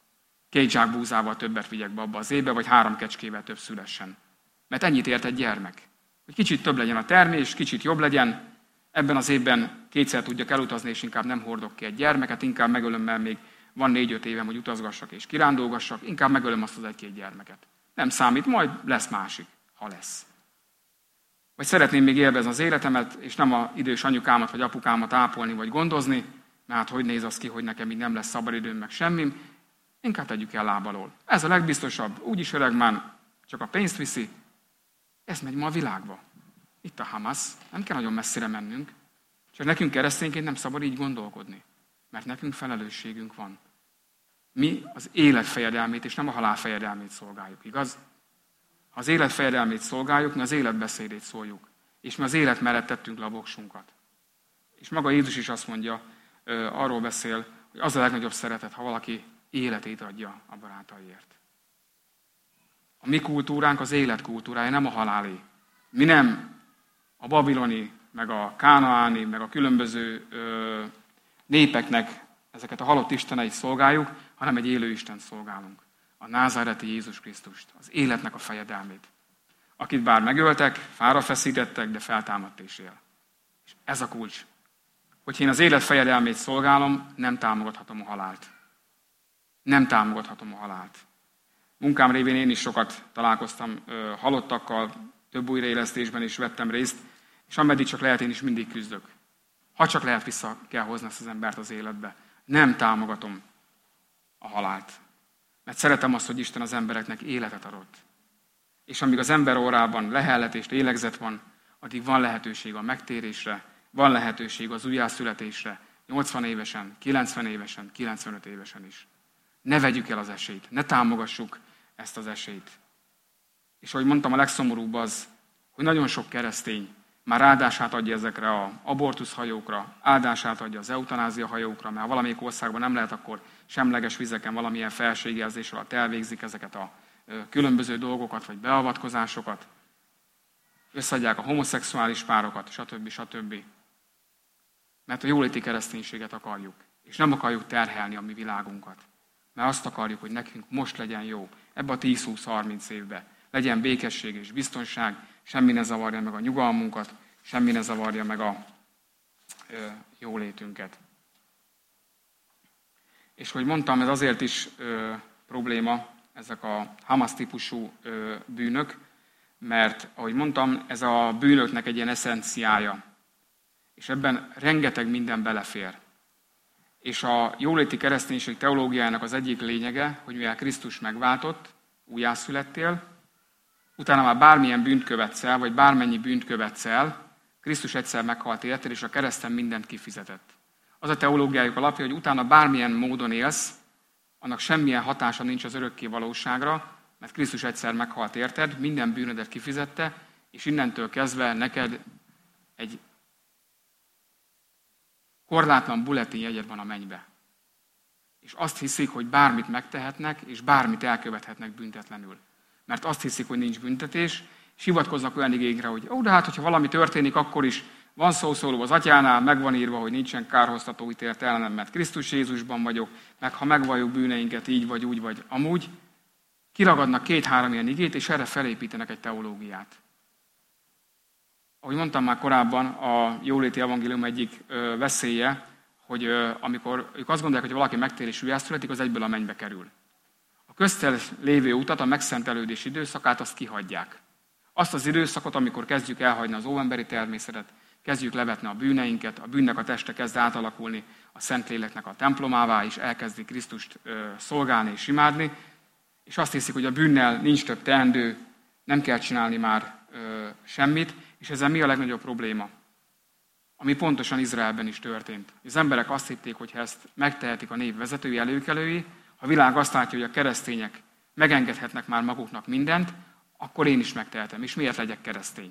2 zsák búzával többet vigyek be abba az évbe, vagy 3 kecskével több szülessen. Mert ennyit ért egy gyermek. Hogy kicsit több legyen a termés, kicsit jobb legyen, ebben az évben 2-szer tudjak elutazni, és inkább nem hordok ki egy gyermeket, inkább megölöm, mert még van 4-5 évem, hogy utazgassak és kirándulgassak, inkább megölöm azt az 1-2 gyermeket. Nem számít, majd lesz másik, ha lesz. Vagy szeretném még élvezni az életemet, és nem az idős anyukámat vagy apukámat ápolni vagy gondozni, mert hát hogy néz az ki, hogy nekem így nem lesz szabadidőm meg semmim, inkább tegyük el lábalól. Ez a legbiztosabb, úgyis öreg már csak a pénzt viszi, ez megy ma a világba. Itt a Hamas, nem kell nagyon messzire mennünk, csak nekünk keresztényként nem szabad így gondolkodni, mert nekünk felelősségünk van. Mi az élet fejedelmét és nem a halál fejedelmét szolgáljuk, igaz? Ha az élet fejedelmét szolgáljuk, mi az életbeszédét szóljuk, és mi az élet mellett tettünk le a voksunkat. És maga Jézus is azt mondja, arról beszél, hogy az a legnagyobb szeretet, ha valaki életét adja a barátaiért. A mi kultúránk az élet kultúrája, nem a halálé. Mi nem a babiloni, meg a kánaáni, meg a különböző népeknek ezeket a halott isteneit szolgáljuk, hanem egy élő Istent szolgálunk. A názáreti Jézus Krisztust, az életnek a fejedelmét. Akit bár megöltek, fára feszítettek, de feltámadt és él. És ez a kulcs. Hogyha én az élet fejedelmét szolgálom, nem támogathatom a halált. Nem támogathatom a halált. Munkám révén én is sokat találkoztam halottakkal, több újraélesztésben is vettem részt, és ameddig csak lehet, én is mindig küzdök. Ha csak lehet, vissza kell hozni ezt az embert az életbe. Nem támogatom a halált. Mert szeretem azt, hogy Isten az embereknek életet adott. És amíg az ember orrában lehellet és lélegzet van, addig van lehetőség a megtérésre, van lehetőség az újjászületésre, 80 évesen, 90 évesen, 95 évesen is. Ne vegyük el az esélyt, ne támogassuk ezt az esélyt. És ahogy mondtam, a legszomorúbb az, hogy nagyon sok keresztény már áldását adja ezekre az abortuszhajókra, áldását adja az eutanázia hajókra, mert ha valamelyik országban nem lehet, akkor semleges vizeken valamilyen felségjelzés alatt elvégzik ezeket a különböző dolgokat, vagy beavatkozásokat, összeadják a homoszexuális párokat, stb. Mert a jóléti kereszténységet akarjuk, és nem akarjuk terhelni a mi világunkat. Mert azt akarjuk, hogy nekünk most legyen jó, ebbe a 10-20-30 évben. Legyen békesség és biztonság, semmi ne zavarja meg a nyugalmunkat, semmi ne zavarja meg a jólétünket. És hogy mondtam, ez azért is probléma, ezek a Hamas típusú bűnök, mert, ahogy mondtam, ez a bűnöknek egy ilyen eszenciája. És ebben rengeteg minden belefér. És a jóléti kereszténység teológiájának az egyik lényege, hogy mivel Krisztus megváltott, újjászülettél, utána már bármilyen bűnt követsz el, vagy bármennyi bűnt követsz el, Krisztus egyszer meghalt érted, és a kereszten mindent kifizetett. Az a teológiájuk alapja, hogy utána bármilyen módon élsz, annak semmilyen hatása nincs az örökké valóságra, mert Krisztus egyszer meghalt érted, minden bűnödet kifizette, és innentől kezdve neked egy korlátlan bulletin jegyed van a mennybe. És azt hiszik, hogy bármit megtehetnek, és bármit elkövethetnek büntetlenül. Mert azt hiszik, hogy nincs büntetés, és hivatkoznak olyan igényre, hogy de hát, hogyha valami történik, akkor is van szószóló az atyánál, meg van írva, hogy nincsen kárhoztató ítélet ellenem, mert Krisztus Jézusban vagyok, meg ha megvalljuk bűneinket így, vagy úgy, vagy amúgy, kiragadnak 2-3 ilyen igét, és erre felépítenek egy teológiát. Ahogy mondtam már korábban, a jóléti evangélium egyik veszélye, hogy amikor ők azt gondolják, hogy valaki megtér és újjászületik, az egyből a mennybe kerül. A köztel lévő utat, a megszentelődés időszakát, azt kihagyják. Azt az időszakot, amikor kezdjük elhagyni az óemberi természetet, kezdjük levetni a bűneinket, a bűnnek a teste kezd átalakulni a Szentléleknek a templomává, és elkezdi Krisztust szolgálni és imádni, és azt hiszik, hogy a bűnnel nincs több teendő, nem kell csinálni már semmit, és ezzel mi a legnagyobb probléma? Ami pontosan Izraelben is történt. Az emberek azt hitték, hogy ha ezt megtehetik a nép vezetői, előkelői, ha a világ azt látja, hogy a keresztények megengedhetnek már maguknak mindent, akkor én is megtehetem. És miért legyek keresztény?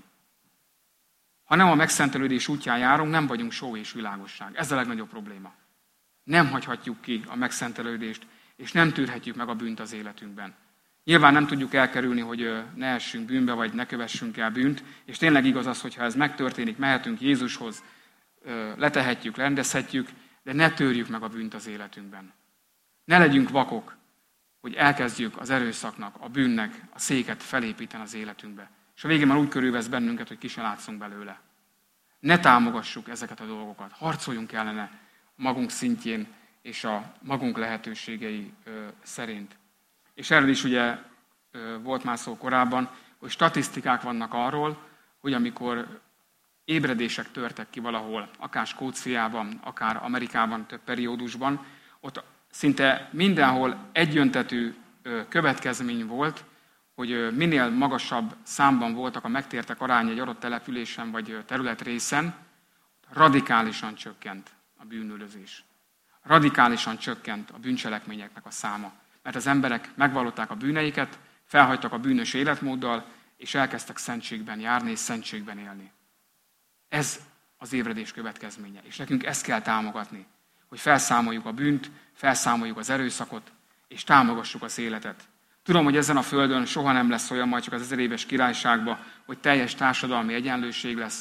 Ha nem a megszentelődés útján járunk, nem vagyunk só és világosság. Ez a legnagyobb probléma. Nem hagyhatjuk ki a megszentelődést, és nem tűrhetjük meg a bűnt az életünkben. Nyilván nem tudjuk elkerülni, hogy ne essünk bűnbe, vagy ne kövessünk el bűnt, és tényleg igaz az, hogy ha ez megtörténik, mehetünk Jézushoz, letehetjük, rendezhetjük, de ne törjük meg a bűnt az életünkben. Ne legyünk vakok, hogy elkezdjük az erőszaknak, a bűnnek a széket felépíteni az életünkbe. És a végén már úgy körülvesz bennünket, hogy ki se látszunk belőle. Ne támogassuk ezeket a dolgokat, harcoljunk ellene magunk szintjén és a magunk lehetőségei szerint. És erről is ugye volt már szó korábban, hogy statisztikák vannak arról, hogy amikor ébredések törtek ki valahol, akár Skóciában, akár Amerikában több periódusban, ott szinte mindenhol egyöntetű következmény volt, hogy minél magasabb számban voltak a megtértek aránya egy adott településen vagy területrészen, radikálisan csökkent a bűnüldözés. Radikálisan csökkent a bűncselekményeknek a száma. Mert az emberek megvallották a bűneiket, felhagytak a bűnös életmóddal, és elkezdtek szentségben járni és szentségben élni. Ez az ébredés következménye. És nekünk ezt kell támogatni, hogy felszámoljuk a bűnt, felszámoljuk az erőszakot, és támogassuk az életet. Tudom, hogy ezen a földön soha nem lesz olyan, majd csak az 1000 éves királyságban, hogy teljes társadalmi egyenlőség lesz,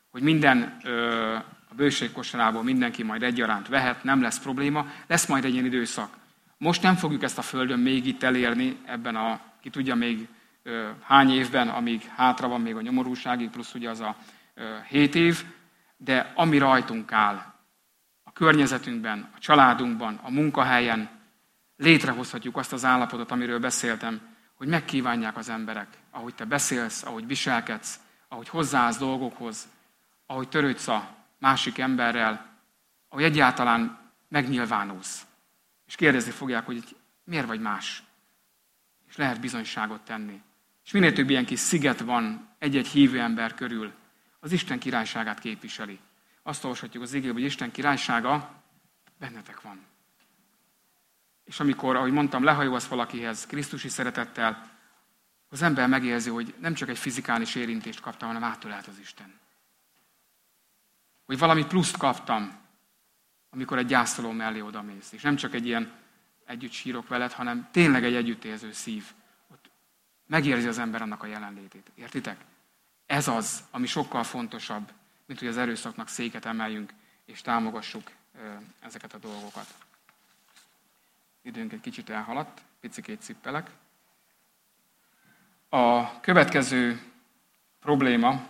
hogy minden a bőség kosarából mindenki majd egyaránt vehet, nem lesz probléma, lesz majd egy ilyen időszak. Most nem fogjuk ezt a Földön még itt elérni, ebben ki tudja még hány évben, amíg hátra van még a nyomorúságig, plusz ugye az a 7 év, de ami rajtunk áll, a környezetünkben, a családunkban, a munkahelyen, létrehozhatjuk azt az állapotot, amiről beszéltem, hogy megkívánják az emberek, ahogy te beszélsz, ahogy viselkedsz, ahogy hozzáállsz dolgokhoz, ahogy törődsz a másik emberrel, ahogy egyáltalán megnyilvánulsz. És kérdezni fogják, hogy miért vagy más. És lehet bizonyságot tenni. És minél több ilyen kis sziget van egy-egy hívő ember körül, az Isten királyságát képviseli. Azt olvashatjuk az igében, hogy Isten királysága bennetek van. És amikor, ahogy mondtam, lehajolsz valakihez Krisztusi szeretettel, az ember megérzi, hogy nem csak egy fizikális érintést kaptam, hanem átölelt az Isten. Hogy valami pluszt kaptam, amikor egy gyászoló mellé odamész. És nem csak egy ilyen együtt sírok veled, hanem tényleg egy együttérző szív. Ott megérzi az ember annak a jelenlétét. Értitek? Ez az, ami sokkal fontosabb, mint hogy az erőszaknak széket emeljünk, és támogassuk ezeket a dolgokat. Időnk egy kicsit elhaladt, picikét cippelek. A következő probléma,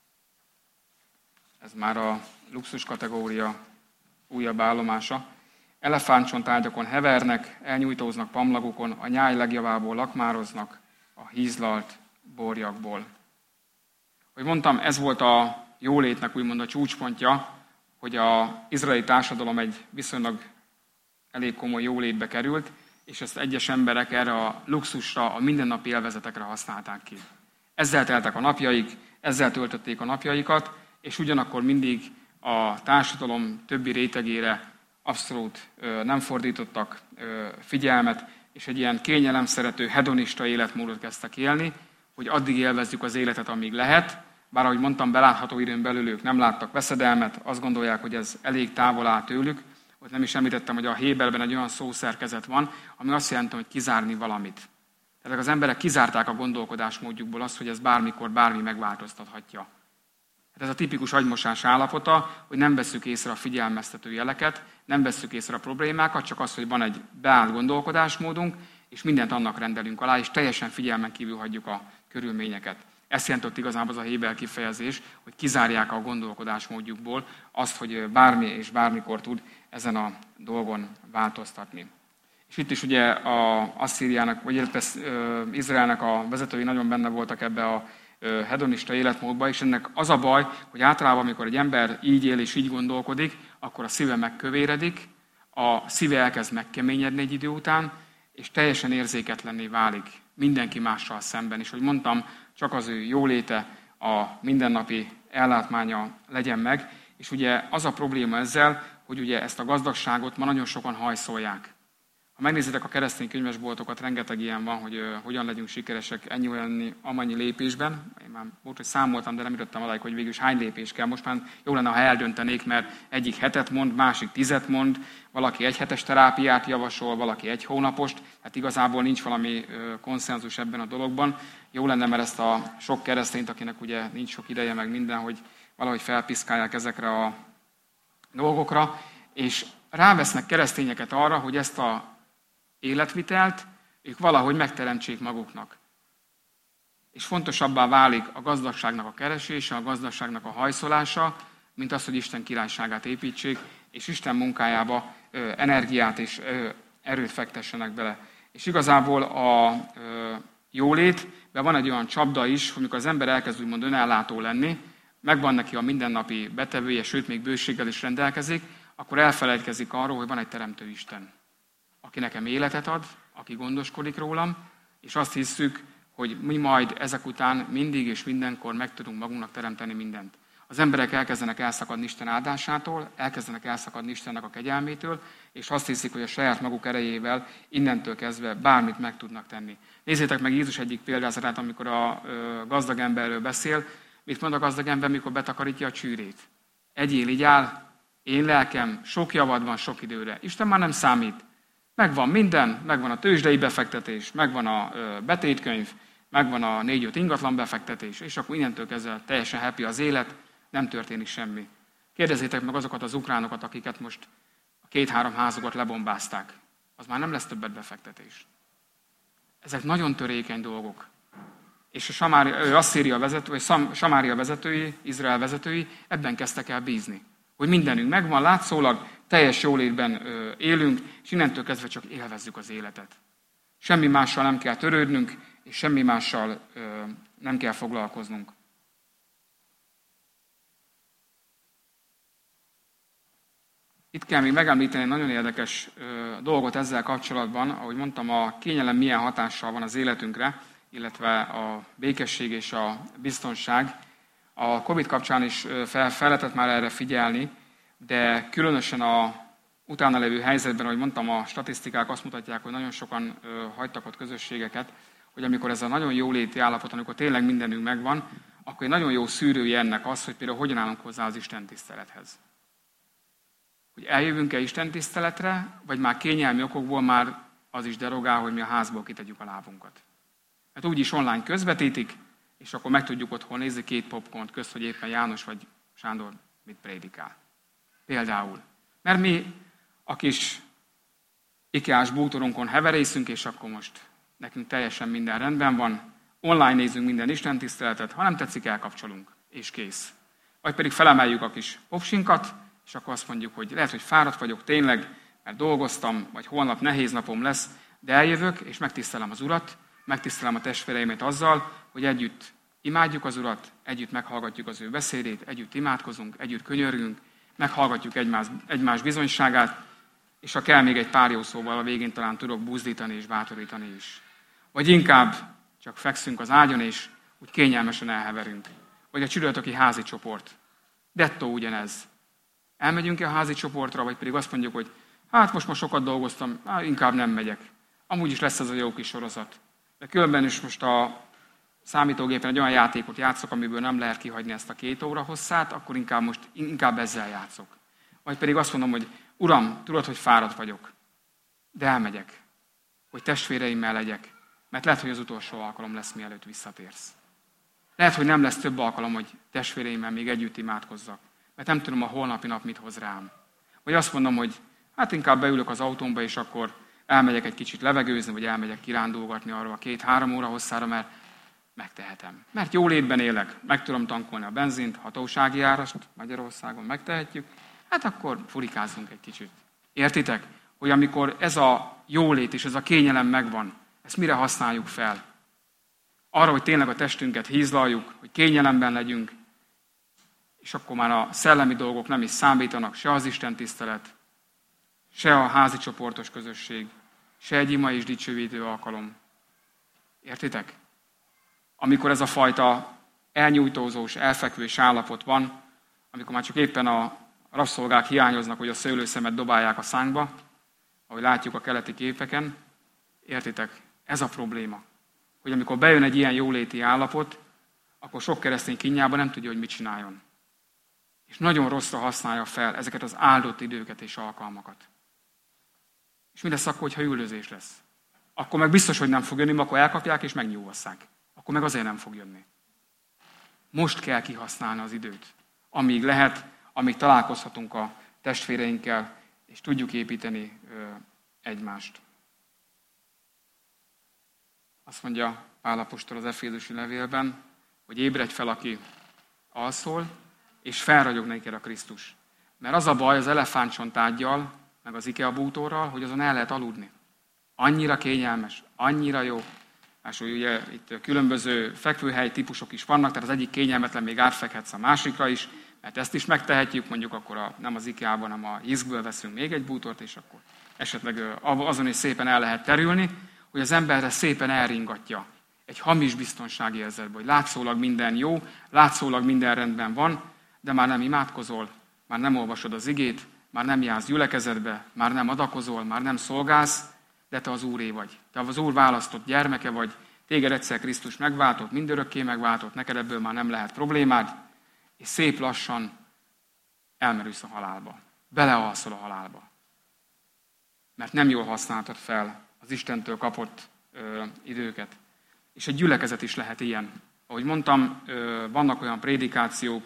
ez már a luxus kategória újabb állomása. Elefántcsontágyakon hevernek, elnyújtóznak pamlagukon, a nyáj legjavából lakmároznak, a hízlalt borjakból. Hogy mondtam, ez volt a jólétnek úgymond a csúcspontja, hogy az izraeli társadalom egy viszonylag elég komoly jólétbe került, és ezt egyes emberek erre a luxusra, a mindennapi élvezetekre használták ki. Ezzel teltek a napjaik, ezzel töltötték a napjaikat, és ugyanakkor mindig a társadalom többi rétegére abszolút nem fordítottak figyelmet, és egy ilyen kényelemszerető, hedonista életmódot kezdtek élni, hogy addig élvezzük az életet, amíg lehet, bár ahogy mondtam, belátható időn belül ők nem láttak veszedelmet, azt gondolják, hogy ez elég távol áll tőlük. Ott nem is említettem, hogy a Héberben egy olyan szószerkezet van, ami azt jelenti, hogy kizárni valamit. Tehát az emberek kizárták a gondolkodásmódjukból azt, hogy ez bármikor bármi megváltoztathatja. Ez a tipikus agymosás állapota, hogy nem vesszük észre a figyelmeztető jeleket, nem vesszük észre a problémákat, csak az, hogy van egy beállt gondolkodásmódunk, és mindent annak rendelünk alá, és teljesen figyelmen kívül hagyjuk a körülményeket. Ezt jelentott igazából az a Héber kifejezés, hogy kizárják a gondolkodásmódjukból azt, hogy bármi és bármikor tud ezen a dolgon változtatni. És itt is ugye Asszíriának, vagy Izraelnek a vezetői nagyon benne voltak ebbe a hedonista életmódba, és ennek az a baj, hogy általában, amikor egy ember így él és így gondolkodik, akkor a szíve megkövéredik, a szíve elkezd megkeményedni egy idő után, és teljesen érzéketlenné válik mindenki mással szemben. És hogy mondtam, csak az ő jóléte, a mindennapi ellátmánya legyen meg, és ugye az a probléma ezzel, hogy ugye ezt a gazdagságot ma nagyon sokan hajszolják. Ha megnézitek a keresztény könyvesboltokat, rengeteg ilyen van, hogy hogyan legyünk sikeresek ennyi amennyi lépésben. Én már volt, hogy számoltam, de nem jutottam odáig, hogy végül is hány lépés kell. Most már jó lenne, ha eldöntenék, mert egyik 7 mond, másik 10 mond, valaki 1 hetes terápiát javasol, valaki 1 hónapost. Hát igazából nincs valami konszenzus ebben a dologban. Jó lenne, mert ezt a sok keresztényt, akinek ugye nincs sok ideje meg minden, hogy valahogy felpiszkálják ezekre a dolgokra, és rávesznek keresztényeket arra, hogy ezt a életvitelt ők valahogy megteremtsék maguknak. És fontosabbá válik a gazdagságnak a keresése, a gazdagságnak a hajszolása, mint az, hogy Isten királyságát építsék, és Isten munkájába energiát és erőt fektessenek bele. És igazából a jólétben van egy olyan csapda is, hogy amikor az ember elkezd úgymond önellátó lenni, megvan neki a mindennapi betevője, sőt még bőséggel is rendelkezik, akkor elfelejtkezik arról, hogy van egy teremtő Isten, aki nekem életet ad, aki gondoskodik rólam, és azt hisszük, hogy mi majd ezek után mindig és mindenkor meg tudunk magunknak teremteni mindent. Az emberek elkezdenek elszakadni Isten áldásától, elkezdenek elszakadni Istennek a kegyelmétől, és azt hiszik, hogy a saját maguk erejével innentől kezdve bármit meg tudnak tenni. Nézzétek meg Jézus egyik példázatát, amikor a gazdag emberről beszél. Mit mond a gazdag ember, mikor betakarítja a csűrét? Egyél, igyál, én lelkem, sok javad van sok időre. Isten már nem számít. Megvan minden, megvan a tőzsdei befektetés, megvan a betétkönyv, megvan a 4-5 ingatlan befektetés, és akkor innentől kezdve teljesen happy az élet, nem történik semmi. Kérdezzétek meg azokat az ukránokat, akiket most a 2-3 házukat lebombázták. Az már nem lesz többet befektetés. Ezek nagyon törékeny dolgok. És Asszíria vezető, vagy Samária vezetői, Izrael vezetői ebben kezdtek el bízni. Hogy mindenünk megvan, látszólag teljes jólétben élünk, és innentől kezdve csak élvezzük az életet. Semmi mással nem kell törődnünk, és semmi mással nem kell foglalkoznunk. Itt kell még megemlíteni egy nagyon érdekes dolgot ezzel kapcsolatban. Ahogy mondtam, a kényelem milyen hatással van az életünkre, illetve a békesség és a biztonság. A Covid kapcsán is fel lehetett már erre figyelni, de különösen a utána lévő helyzetben, ahogy mondtam, a statisztikák azt mutatják, hogy nagyon sokan hagytak ott közösségeket, hogy amikor ez a nagyon jóléti állapot, amikor tényleg mindenünk megvan, akkor egy nagyon jó szűrője ennek az, hogy például hogyan állunk hozzá az Isten tisztelethez. Hogy eljövünk-e Isten tiszteletre, vagy már kényelmi okokból már az is derogál, hogy mi a házból kitegyük a lábunkat. Mert úgyis online közvetítik, és akkor meg tudjuk otthon nézni 2 popcornt közt, hogy éppen János vagy Sándor mit prédikál. Például. Mert mi a kis IKEA-s bútorunkon heverészünk, és akkor most nekünk teljesen minden rendben van, online nézünk minden istentiszteletet, ha nem tetszik, elkapcsolunk, és kész. Vagy pedig felemeljük a kis popsinkat, és akkor azt mondjuk, hogy lehet, hogy fáradt vagyok tényleg, mert dolgoztam, vagy holnap nehéz napom lesz, de eljövök, és megtisztelem az Urat, megtisztelem a testvéreimet azzal, hogy együtt imádjuk az Urat, együtt meghallgatjuk az ő beszédét, együtt imádkozunk, együtt könyörgünk, meghallgatjuk egymás bizonyságát, és ha kell még egy pár jó szóval a végén talán tudok buzdítani és bátorítani is. Vagy inkább csak fekszünk az ágyon, és úgy kényelmesen elheverünk. Vagy a csütörtöki házi csoport. Dettó ugyanez. Elmegyünk-e a házi csoportra, vagy pedig azt mondjuk, hogy hát most sokat dolgoztam, inkább nem megyek. Amúgy is lesz ez a jó kis sorozat. De különben is most a számítógépen egy olyan játékot játszok, amiből nem lehet kihagyni ezt a 2 óra hosszát, akkor inkább ezzel játszok. Vagy pedig azt mondom, hogy Uram, tudod, hogy fáradt vagyok, de elmegyek, hogy testvéreimmel legyek, mert lehet, hogy az utolsó alkalom lesz, mielőtt visszatérsz. Lehet, hogy nem lesz több alkalom, hogy testvéreimmel még együtt imádkozzak, mert nem tudom, a holnapi nap mit hoz rám. Vagy azt mondom, hogy hát inkább beülök az autómba, és akkor elmegyek egy kicsit levegőzni, vagy elmegyek kirándulgatni arra a 2-3 óra hosszára, mert megtehetem. Mert jólétben élek, meg tudom tankolni a benzint, hatósági árast Magyarországon megtehetjük, hát akkor furikázzunk egy kicsit. Értitek? Hogy amikor ez a jólét és ez a kényelem megvan, ezt mire használjuk fel? Arra, hogy tényleg a testünket hízlaljuk, hogy kényelemben legyünk, és akkor már a szellemi dolgok nem is számítanak, se az Isten tisztelet, se a házi csoportos közösség, se egy ima és dicsőítő alkalom. Értitek? Amikor ez a fajta elnyújtózós, elfekvős állapot van, amikor már csak éppen a rabszolgák hiányoznak, hogy a szőlőszemet dobálják a szánkba, ahogy látjuk a keleti képeken, értitek? Ez a probléma. Hogy amikor bejön egy ilyen jóléti állapot, akkor sok keresztény kínjában nem tudja, hogy mit csináljon. És nagyon rosszra használja fel ezeket az áldott időket és alkalmakat. És mi lesz akkor, hogyha üldözés lesz? Akkor meg biztos, hogy nem fog jönni, akkor elkapják és megnyúvasszák. Akkor meg azért nem fog jönni. Most kell kihasználni az időt. Amíg lehet, amíg találkozhatunk a testvéreinkkel, és tudjuk építeni egymást. Azt mondja Pál apostol az Efézusi levélben, hogy ébredj fel, aki alszol, és felragyog neked a Krisztus. Mert az a baj az elefántcsontággyal, meg az IKEA bútorral, hogy azon el lehet aludni. Annyira kényelmes, annyira jó. És ugye itt különböző fekvőhely típusok is vannak, tehát az egyik kényelmetlen még átfekhetsz a másikra is, mert ezt is megtehetjük, mondjuk akkor nem az IKEA-ban, hanem a Jiszkből veszünk még egy bútort, és akkor esetleg azon is szépen el lehet terülni, hogy az emberre szépen elringatja egy hamis biztonságérzetbe, hogy látszólag minden jó, látszólag minden rendben van, de már nem imádkozol, már nem olvasod az igét, már nem jársz gyülekezetbe, már nem adakozol, már nem szolgálsz, de te az Úré vagy. Te az Úr választott gyermeke vagy, téged egyszer Krisztus megváltott, mindörökké megváltott, neked ebből már nem lehet problémád, és szép lassan elmerülsz a halálba. Belealszol a halálba. Mert nem jól használtad fel az Istentől kapott időket. És egy gyülekezet is lehet ilyen. Ahogy mondtam, vannak olyan prédikációk,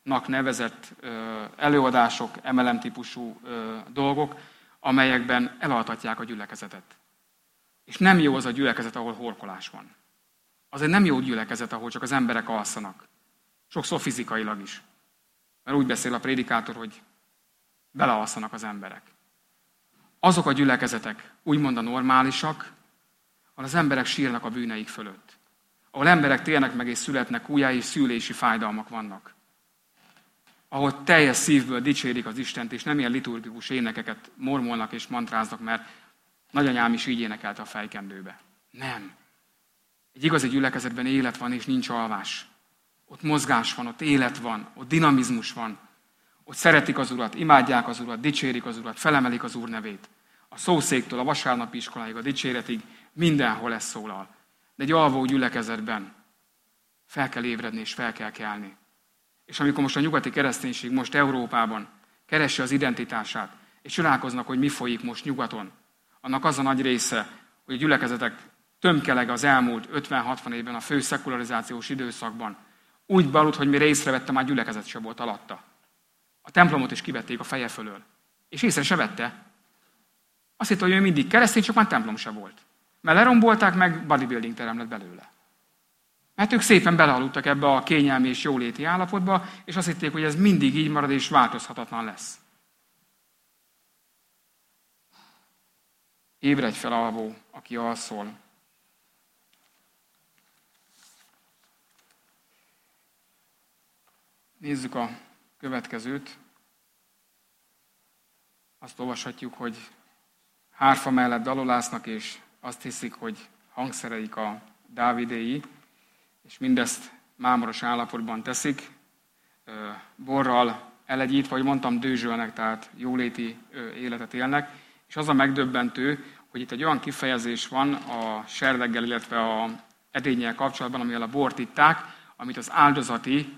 nevezett előadások, MLM-típusú dolgok, amelyekben elaltatják a gyülekezetet. És nem jó az a gyülekezet, ahol horkolás van. Az egy nem jó gyülekezet, ahol csak az emberek alszanak. Sokszor fizikailag is. Mert úgy beszél a prédikátor, hogy belealszanak az emberek. Azok a gyülekezetek úgymond a normálisak, ahol az emberek sírnak a bűneik fölött. Ahol emberek térnek meg és születnek újjá, és szülési fájdalmak vannak. Ahol teljes szívből dicsérik az Istent, és nem ilyen liturgikus énekeket mormolnak és mantráznak, mert nagyanyám is így énekelte a fejkendőbe. Nem. Egy igazi gyülekezetben élet van, és nincs alvás. Ott mozgás van, ott élet van, ott dinamizmus van. Ott szeretik az Urat, imádják az Urat, dicsérik az Urat, felemelik az Úr nevét. A szószéktől a vasárnapi iskoláig, a dicséretig mindenhol ez szólal. De egy alvó gyülekezetben fel kell ébredni és fel kell kelni. És amikor most a nyugati kereszténység most Európában keresi az identitását, és csodálkoznak, hogy mi folyik most nyugaton, annak az a nagy része, hogy a gyülekezetek tömkelege az elmúlt 50-60 évben a fő szekularizációs időszakban úgy baludt, hogy mire észrevette, már gyülekezet se volt alatta. A templomot is kivették a feje fölől. És észre se vette. Azt hitt, hogy ő mindig keresztény, csak már templom se volt. Mert lerombolták, meg bodybuilding terem lett belőle. Mert ők szépen belealudtak ebbe a kényelmi és jóléti állapotba, és azt hitték, hogy ez mindig így marad, és változhatatlan lesz. Ébredj fel, alvó, aki alszol. Nézzük a következőt. Azt olvashatjuk, hogy hárfa mellett dalolásznak, és azt hiszik, hogy hangszereik a Dávidéi, és mindezt mámoros állapotban teszik, borral elegyítve, vagy mondtam, dőzsölnek, tehát jóléti életet élnek. És az a megdöbbentő, hogy itt egy olyan kifejezés van a serleggel, illetve a edénnyel kapcsolatban, amivel a bort itták, amit az áldozati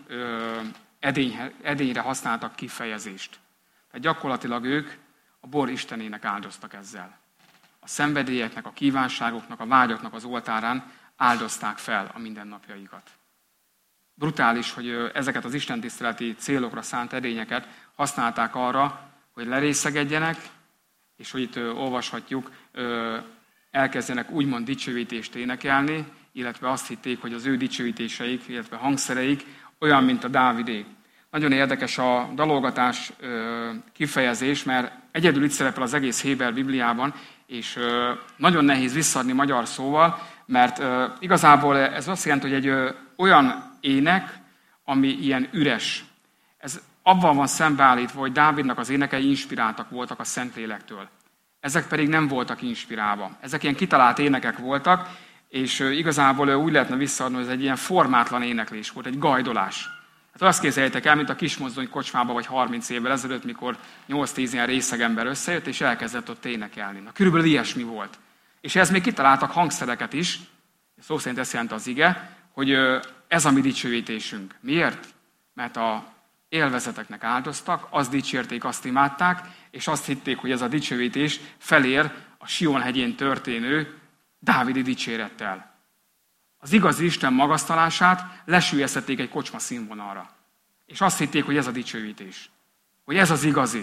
edényre használtak kifejezést. Tehát gyakorlatilag ők a bor istenének áldoztak ezzel. A szenvedélyeknek, a kívánságoknak, a vágyaknak az oltárán áldozták fel a mindennapjaikat. Brutális, hogy ezeket az istentiszteleti célokra szánt edényeket használták arra, hogy lerészegedjenek, és hogy itt olvashatjuk, elkezdenek úgymond dicsőítést énekelni, illetve azt hitték, hogy az ő dicsőítéseik, illetve hangszereik olyan, mint a Dávidé. Nagyon érdekes a dalolgatás kifejezés, mert egyedül itt szerepel az egész Héber Bibliában, és nagyon nehéz visszaadni magyar szóval, mert igazából ez azt jelenti, hogy egy olyan ének, ami ilyen üres. Ez abban van szembeállítva, hogy Dávidnak az énekei inspiráltak voltak a Szentlélektől. Ezek pedig nem voltak inspirálva. Ezek ilyen kitalált énekek voltak, és igazából úgy lehetne visszaadni, hogy ez egy ilyen formátlan éneklés volt, egy gajdolás. Hát azt képzeljétek el, mint a Kismozdony kocsmába vagy 30 évvel ezelőtt, mikor 8-10 ilyen részeg ember összejött, és elkezdett ott énekelni. Na, körülbelül ilyesmi volt. És ehhez még kitaláltak hangszereket is, szó szerint ezt jelent az ige, hogy ez a mi dicsőítésünk. Miért? Mert a élvezeteknek áldoztak, azt dicsérték, azt imádták, és azt hitték, hogy ez a dicsőítés felér a Sion hegyén történő dávidi dicsérettel. Az igazi Isten magasztalását lesüllyesztették egy kocsma színvonalra. És azt hitték, hogy ez a dicsőítés. Hogy ez az igazi.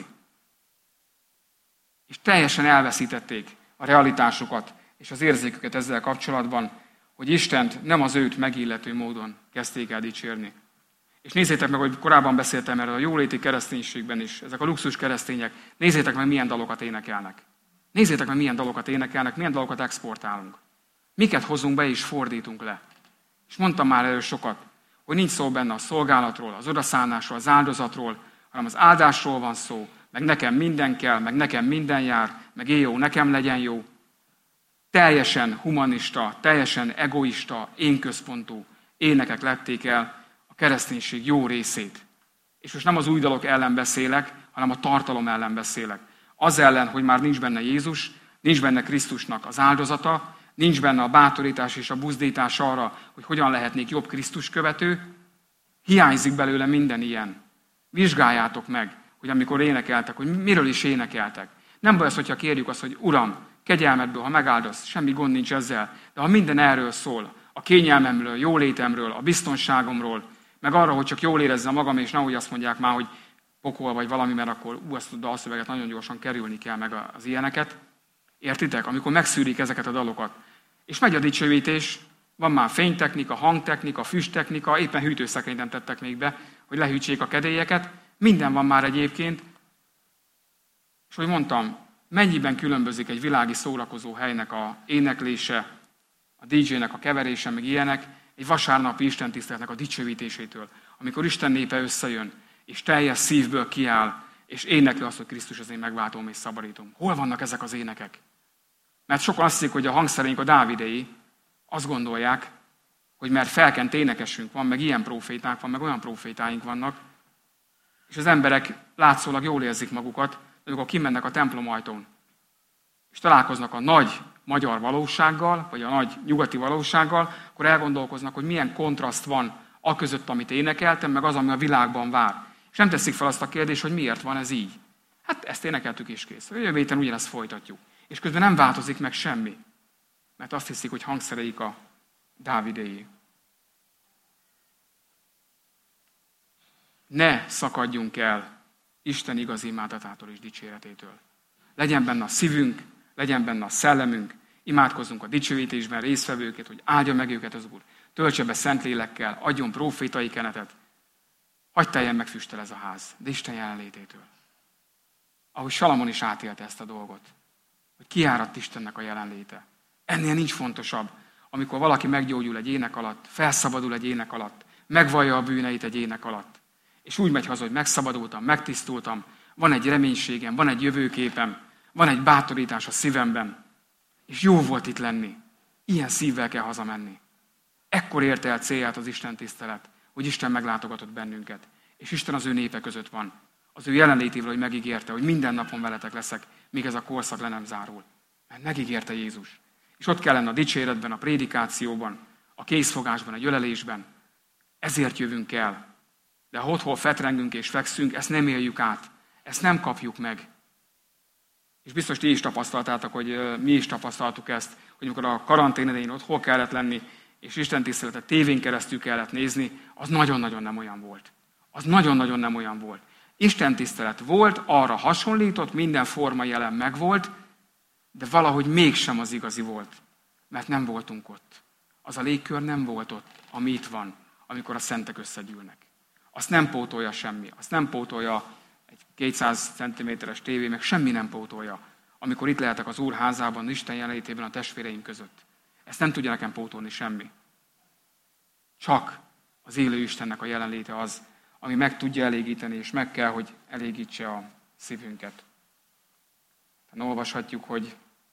És teljesen elveszítették a realitásukat és az érzéküket ezzel kapcsolatban, hogy Istent nem az őt megillető módon kezdték el dicsérni. És nézzétek meg, hogy korábban beszéltem erről a jóléti kereszténységben is, ezek a luxus keresztények, nézzétek meg, milyen dalokat énekelnek. Nézzétek meg, milyen dalokat énekelnek, milyen dalokat exportálunk. Miket hozunk be és fordítunk le. És mondtam már erről sokat, hogy nincs szó benne a szolgálatról, az odaszánásról, az áldozatról, hanem az áldásról van szó, meg nekem minden kell, meg nekem minden jár, meg én jó, nekem legyen jó. Teljesen humanista, teljesen egoista, énközpontú énekek lették el a kereszténység jó részét. És most nem az új dalok ellen beszélek, hanem a tartalom ellen beszélek. Az ellen, hogy már nincs benne Jézus, nincs benne Krisztusnak az áldozata, nincs benne a bátorítás és a buzdítás arra, hogy hogyan lehetnék jobb Krisztus követő. Hiányzik belőle minden ilyen. Vizsgáljátok meg, hogy amikor énekeltek, hogy miről is énekeltek. Nem baj az, hogyha kérjük azt, hogy Uram, kegyelmedből, ha megáldasz, semmi gond nincs ezzel. De ha minden erről szól, a kényelmemről, jólétemről, a biztonságomról, meg arra, hogy csak jól érezzem magam, és nehogy azt mondják már, hogy pokol vagy valami, mert akkor azt a dalszöveget nagyon gyorsan kerülni kell meg az ilyeneket. Értitek? Amikor megszűrik ezeket a dalokat. És megy a dicsőítés, van már fénytechnika, hangtechnika, füsttechnika, éppen hűtőszekrényt nem tettek még be, hogy lehűtsék a kedélyeket. Minden van már egyébként. És hogy mondtam, mennyiben különbözik egy világi szórakozó helynek a éneklése, a DJ-nek a keverése, meg ilyenek, egy vasárnapi istentiszteletnek a dicsőítésétől, amikor Isten népe összejön, és teljes szívből kiáll, és énekli azt, hogy Krisztus az én megváltom és szabadítom. Hol vannak ezek az énekek? Mert sokan azt hiszik, hogy a hangszereink a Dávidéi, azt gondolják, hogy mert felkent énekesünk van, meg ilyen proféták van, meg olyan profétáink vannak, és az emberek látszólag jól érzik magukat, amikor kimennek a templom ajtón, és találkoznak a nagy magyar valósággal, vagy a nagy nyugati valósággal, akkor elgondolkoznak, hogy milyen kontraszt van a között, amit énekeltem, meg az, ami a világban vár. És nem teszik fel azt a kérdést, hogy miért van ez így. Hát ezt énekeltük és kész. Jövő héten ugyanezt folytatjuk. És közben nem változik meg semmi. Mert azt hiszik, hogy hangszereik a Dávidéi. Ne szakadjunk el Isten igazi imádatától és dicséretétől. Legyen benne a szívünk, legyen benne a szellemünk, imádkozzunk a dicsőítésben résztvevőket, hogy áldja meg őket az Úr. Töltse be Szentlélekkel, adjon prófétai kenetet. Hagy teljen meg füsttel ez a ház, de Isten jelenlététől. Ahogy Salamon is átélte ezt a dolgot, hogy kiáradt Istennek a jelenléte. Ennél nincs fontosabb, amikor valaki meggyógyul egy ének alatt, felszabadul egy ének alatt, megvallja a bűneit egy ének alatt, és úgy megy haza, hogy megszabadultam, megtisztultam, van egy reménységem, van egy jövőképem, van egy bátorítás a szívemben, és jó volt itt lenni. Ilyen szívvel kell hazamenni. Ekkor érte el célját az Isten tisztelet, hogy Isten meglátogatott bennünket, és Isten az ő népe között van. Az ő jelenlétével, hogy megígérte, hogy minden napon veletek leszek, míg ez a korszak le nem zárul. Mert megígérte Jézus. És ott kell lenni a dicséretben, a prédikációban, a készfogásban, a gyölelésben. Ezért jövünk el. De ha otthon fetrengünk és fekszünk, ezt nem éljük át. Ezt nem kapjuk meg. És biztos ti is tapasztaltátok, hogy mi is tapasztaltuk ezt, hogy amikor a karantén idején otthon kellett lenni, és Isten tiszteletet tévén keresztül kellett nézni, az nagyon-nagyon nem olyan volt. Az nagyon-nagyon nem olyan volt. Isten tisztelet volt, arra hasonlított, minden forma jelen megvolt, de valahogy mégsem az igazi volt, mert nem voltunk ott. Az a légkör nem volt ott, ami itt van, amikor a szentek összegyűlnek. Azt nem pótolja semmi, azt nem pótolja egy 200 cm-es tévé, meg semmi nem pótolja, amikor itt lehetek az Úr házában, Isten jelenlétében a testvéreim között. Ezt nem tudja nekem pótolni semmi. Csak az élő Istennek a jelenléte az, ami meg tudja elégíteni, és meg kell, hogy elégítse a szívünket. Tehát olvashatjuk, hogy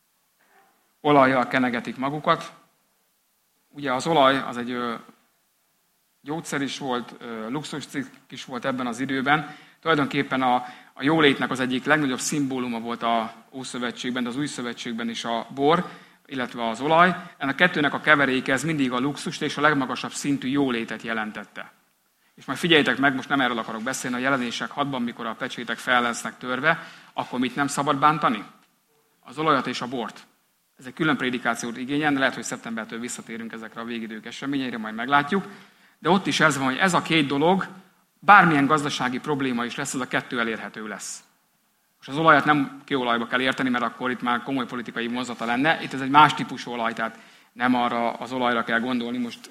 olajjal kenegetik magukat. Ugye az olaj az egy gyógyszer is volt, luxuscikk is volt ebben az időben. Tulajdonképpen a jólétnek az egyik legnagyobb szimbóluma volt a Ószövetségben, de az Új Szövetségben is a bor, illetve az olaj. Ennek a kettőnek a keveréke ez mindig a luxust és a legmagasabb szintű jólétet jelentette. És majd figyeljétek meg, most nem erről akarok beszélni, a Jelenések 6-ban, mikor a pecsétek fel lesznek törve, akkor mit nem szabad bántani? Az olajat és a bort. Ez egy külön prédikációt igényel, de lehet, hogy szeptembertől visszatérünk ezekre a végidők eseményeire, majd meglátjuk. De ott is ez van, hogy ez a két dolog, bármilyen gazdasági probléma is lesz, az a kettő elérhető lesz. Most az olajat nem kőolajba kell érteni, mert akkor itt már komoly politikai mozzata lenne. Itt ez egy más típusú olaj, tehát nem arra az olajra kell gondolni, most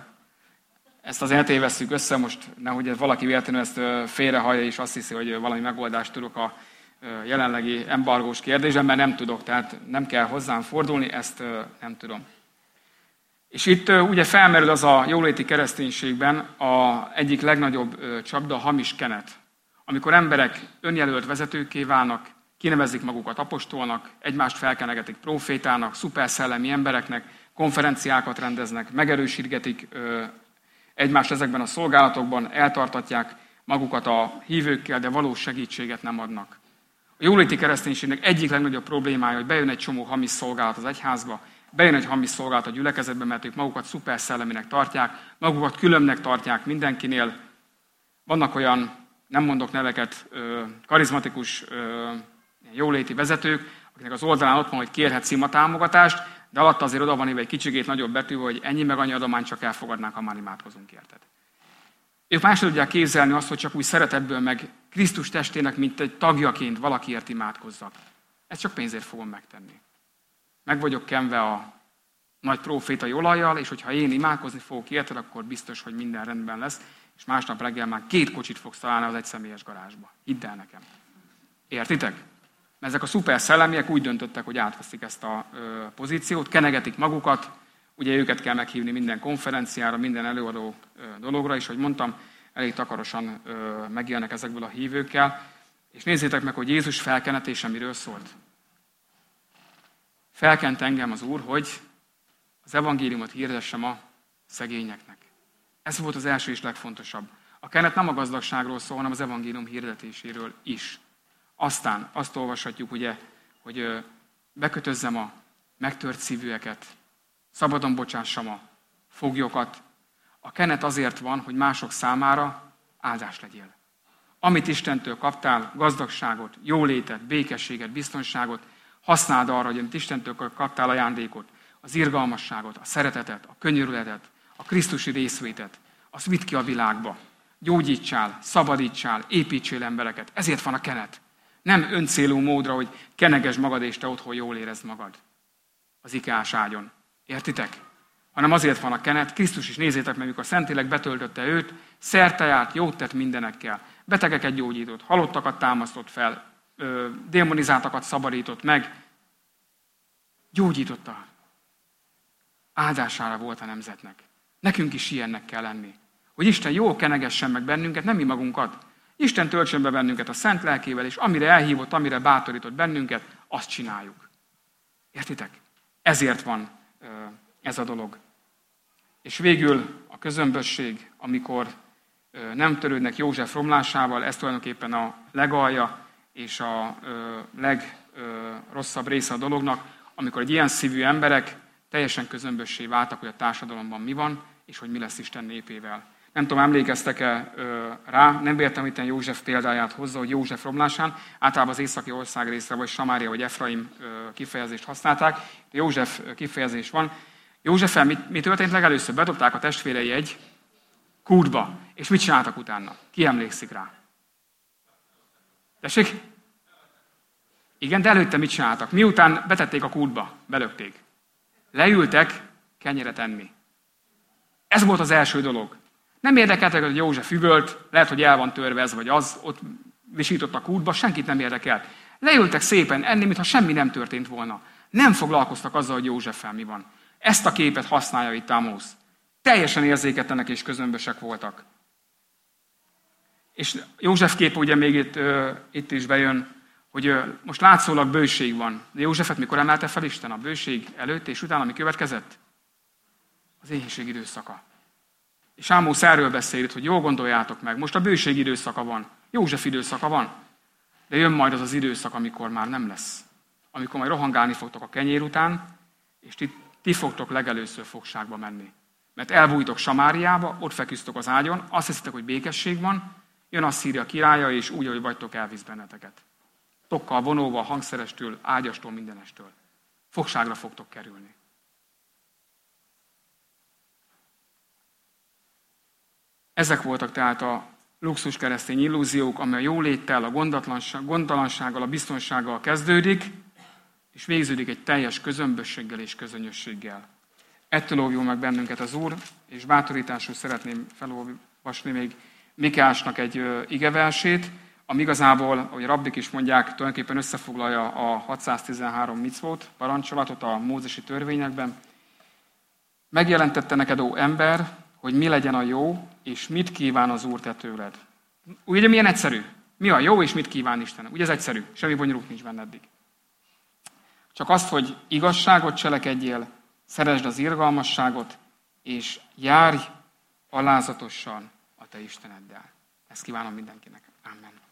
ezt az eltévesszük össze, most nehogy valaki véletlenül ezt félrehallja, és azt hiszi, hogy valami megoldást tudok a jelenlegi embargós kérdésben, mert nem tudok, tehát nem kell hozzám fordulni, ezt nem tudom. És itt ugye felmerül az a jóléti kereszténységben egyik legnagyobb csapda, a hamis kenet. Amikor emberek önjelölt vezetőkké válnak, kinevezik magukat apostolnak, egymást felkenegetik profétának, szuperszellemi embereknek, konferenciákat rendeznek, megerősítgetik egymást ezekben a szolgálatokban, eltartatják magukat a hívőkkel, de valós segítséget nem adnak. A jóléti kereszténységnek egyik legnagyobb problémája, hogy bejön egy csomó hamis szolgálat az egyházba, bejön egy hamis szolgálat a gyülekezetbe, mert ők magukat szuperszelleminek tartják, magukat különbnek tartják mindenkinél. Vannak olyan, nem mondok neveket, karizmatikus jóléti vezetők, akinek az oldalán ott van, hogy kérhetsz imatámogatást, de alatt azért oda van írva egy kicsikét nagyobb betű, hogy ennyi meg annyi adományt csak elfogadnánk, ha már imádkozunk, érted. Ők más tudják képzelni azt, hogy csak úgy szeretetből meg Krisztus testének, mint egy tagjaként valakiért imádkozzak. Ezt csak pénzért fogom megtenni. Meg vagyok kenve a nagy prófétai olajjal, és hogyha én imádkozni fogok érted, akkor biztos, hogy minden rendben lesz, és másnap reggel már 2 kocsit fogsz találni az egyszemélyes garázsba. Hidd el nekem. Értitek? Mert ezek a szuper szellemiek úgy döntöttek, hogy átveszik ezt a pozíciót, kenegetik magukat, ugye őket kell meghívni minden konferenciára, minden előadó dologra, és hogy mondtam, elég takarosan megélnek ezekből a hívőkkel. És nézzétek meg, hogy Jézus felkenetése miről szólt. Felkent engem az Úr, hogy az evangéliumot hirdessem a szegényeknek. Ez volt az első és legfontosabb. A kenet nem a gazdagságról szól, hanem az evangélium hirdetéséről is. Aztán azt olvashatjuk, ugye, hogy bekötözzem a megtört szívűeket, szabadon bocsássam a foglyokat. A kenet azért van, hogy mások számára áldás legyél. Amit Istentől kaptál, gazdagságot, jólétet, békességet, biztonságot, használd arra, hogy amit Istentől kaptál ajándékot, az irgalmasságot, a szeretetet, a könyörületet, a krisztusi részvétet, azt vidd ki a világba. Gyógyítsál, szabadítsál, építsél embereket. Ezért van a kenet. Nem öncélú módra, hogy kenegesd magad, és te otthon jól érezd magad az IKEA-s ágyon. Értitek? Hanem azért van a kenet. Krisztus is, nézzétek meg, amikor Szentlélek betöltötte őt, szerte járt, jót tett mindenekkel. Betegeket gyógyított, halottakat támasztott fel, démonizáltakat szabadított meg. Gyógyította. Áldására volt a nemzetnek. Nekünk is ilyennek kell lenni. Hogy Isten jól kenegessen meg bennünket, nem mi magunkat. Isten töltsön be bennünket a szent lelkével, és amire elhívott, amire bátorított bennünket, azt csináljuk. Értitek? Ezért van ez a dolog. És végül a közömbösség, amikor nem törődnek József romlásával, ez tulajdonképpen a legalja és a legrosszabb része a dolognak, amikor egy ilyen szívű emberek teljesen közömbössé váltak, hogy a társadalomban mi van, és hogy mi lesz Isten népével. Nem tudom, emlékeztek-e rá, nem értem itt József példáját hozzá, hogy József romlásán, általában az északi ország részre, vagy Samária, vagy Efraim kifejezést használták, de József kifejezés van. Józseffel mi történt legelőször? Bedobták a testvérei egy kútba, és mit csináltak utána? Ki emlékszik rá? Tessék? Igen, de előtte mit csináltak? Miután betették a kútba, belökték. Leültek kenyeret enni. Ez volt az első dolog. Nem érdekeltek, hogy József üvölt, lehet, hogy el van törve ez vagy az, ott visított a kútba, senkit nem érdekelt. Leültek szépen enni, mintha semmi nem történt volna. Nem foglalkoztak azzal, hogy Józseffel mi van. Ezt a képet használja itt Ámosz. Teljesen érzéketlenek és közömbösek voltak. És József kép ugye még itt is bejön, hogy most látszólag bőség van. De Józsefet mikor emelte fel Isten? A bőség előtt és utána mi következett? Az éhínség időszaka. És Ámosz erről beszél itt, hogy jól gondoljátok meg, most a bőség időszaka van, József időszaka van, de jön majd az az időszak, amikor már nem lesz. Amikor majd rohangálni fogtok a kenyér után, és ti fogtok legelőször fogságba menni. Mert elbújtok Samáriába, ott feküztök az ágyon, azt hiszitek, hogy békesség van, jön Asszíria királya, és úgy, ahogy vagytok, elvisz benneteket. Tokkal vonóval, hangszerestől, ágyastól, mindenestől. Fogságra fogtok kerülni. Ezek voltak tehát a luxus keresztény illúziók, amely a jóléttel, a gondtalansággal, a biztonsággal kezdődik, és végződik egy teljes közömbösséggel és közönyösséggel. Ettől óvjon meg bennünket az Úr, és bátorításul szeretném felolvasni még Mikeásnak egy igeversét, ami igazából, ahogy rabbik is mondják, tulajdonképpen összefoglalja a 613 micvót, parancsolatot a mózesi törvényekben. Megjelentette neked, ó ember, hogy mi legyen a jó, és mit kíván az Úr te tőled. Ugye milyen egyszerű? Mi a jó, és mit kíván Isten? Ugye ez egyszerű, semmi bonyolult nincs benne eddig. Csak azt, hogy igazságot cselekedjél, szeresd az irgalmasságot, és járj alázatosan a te Isteneddel. Ezt kívánom mindenkinek. Amen.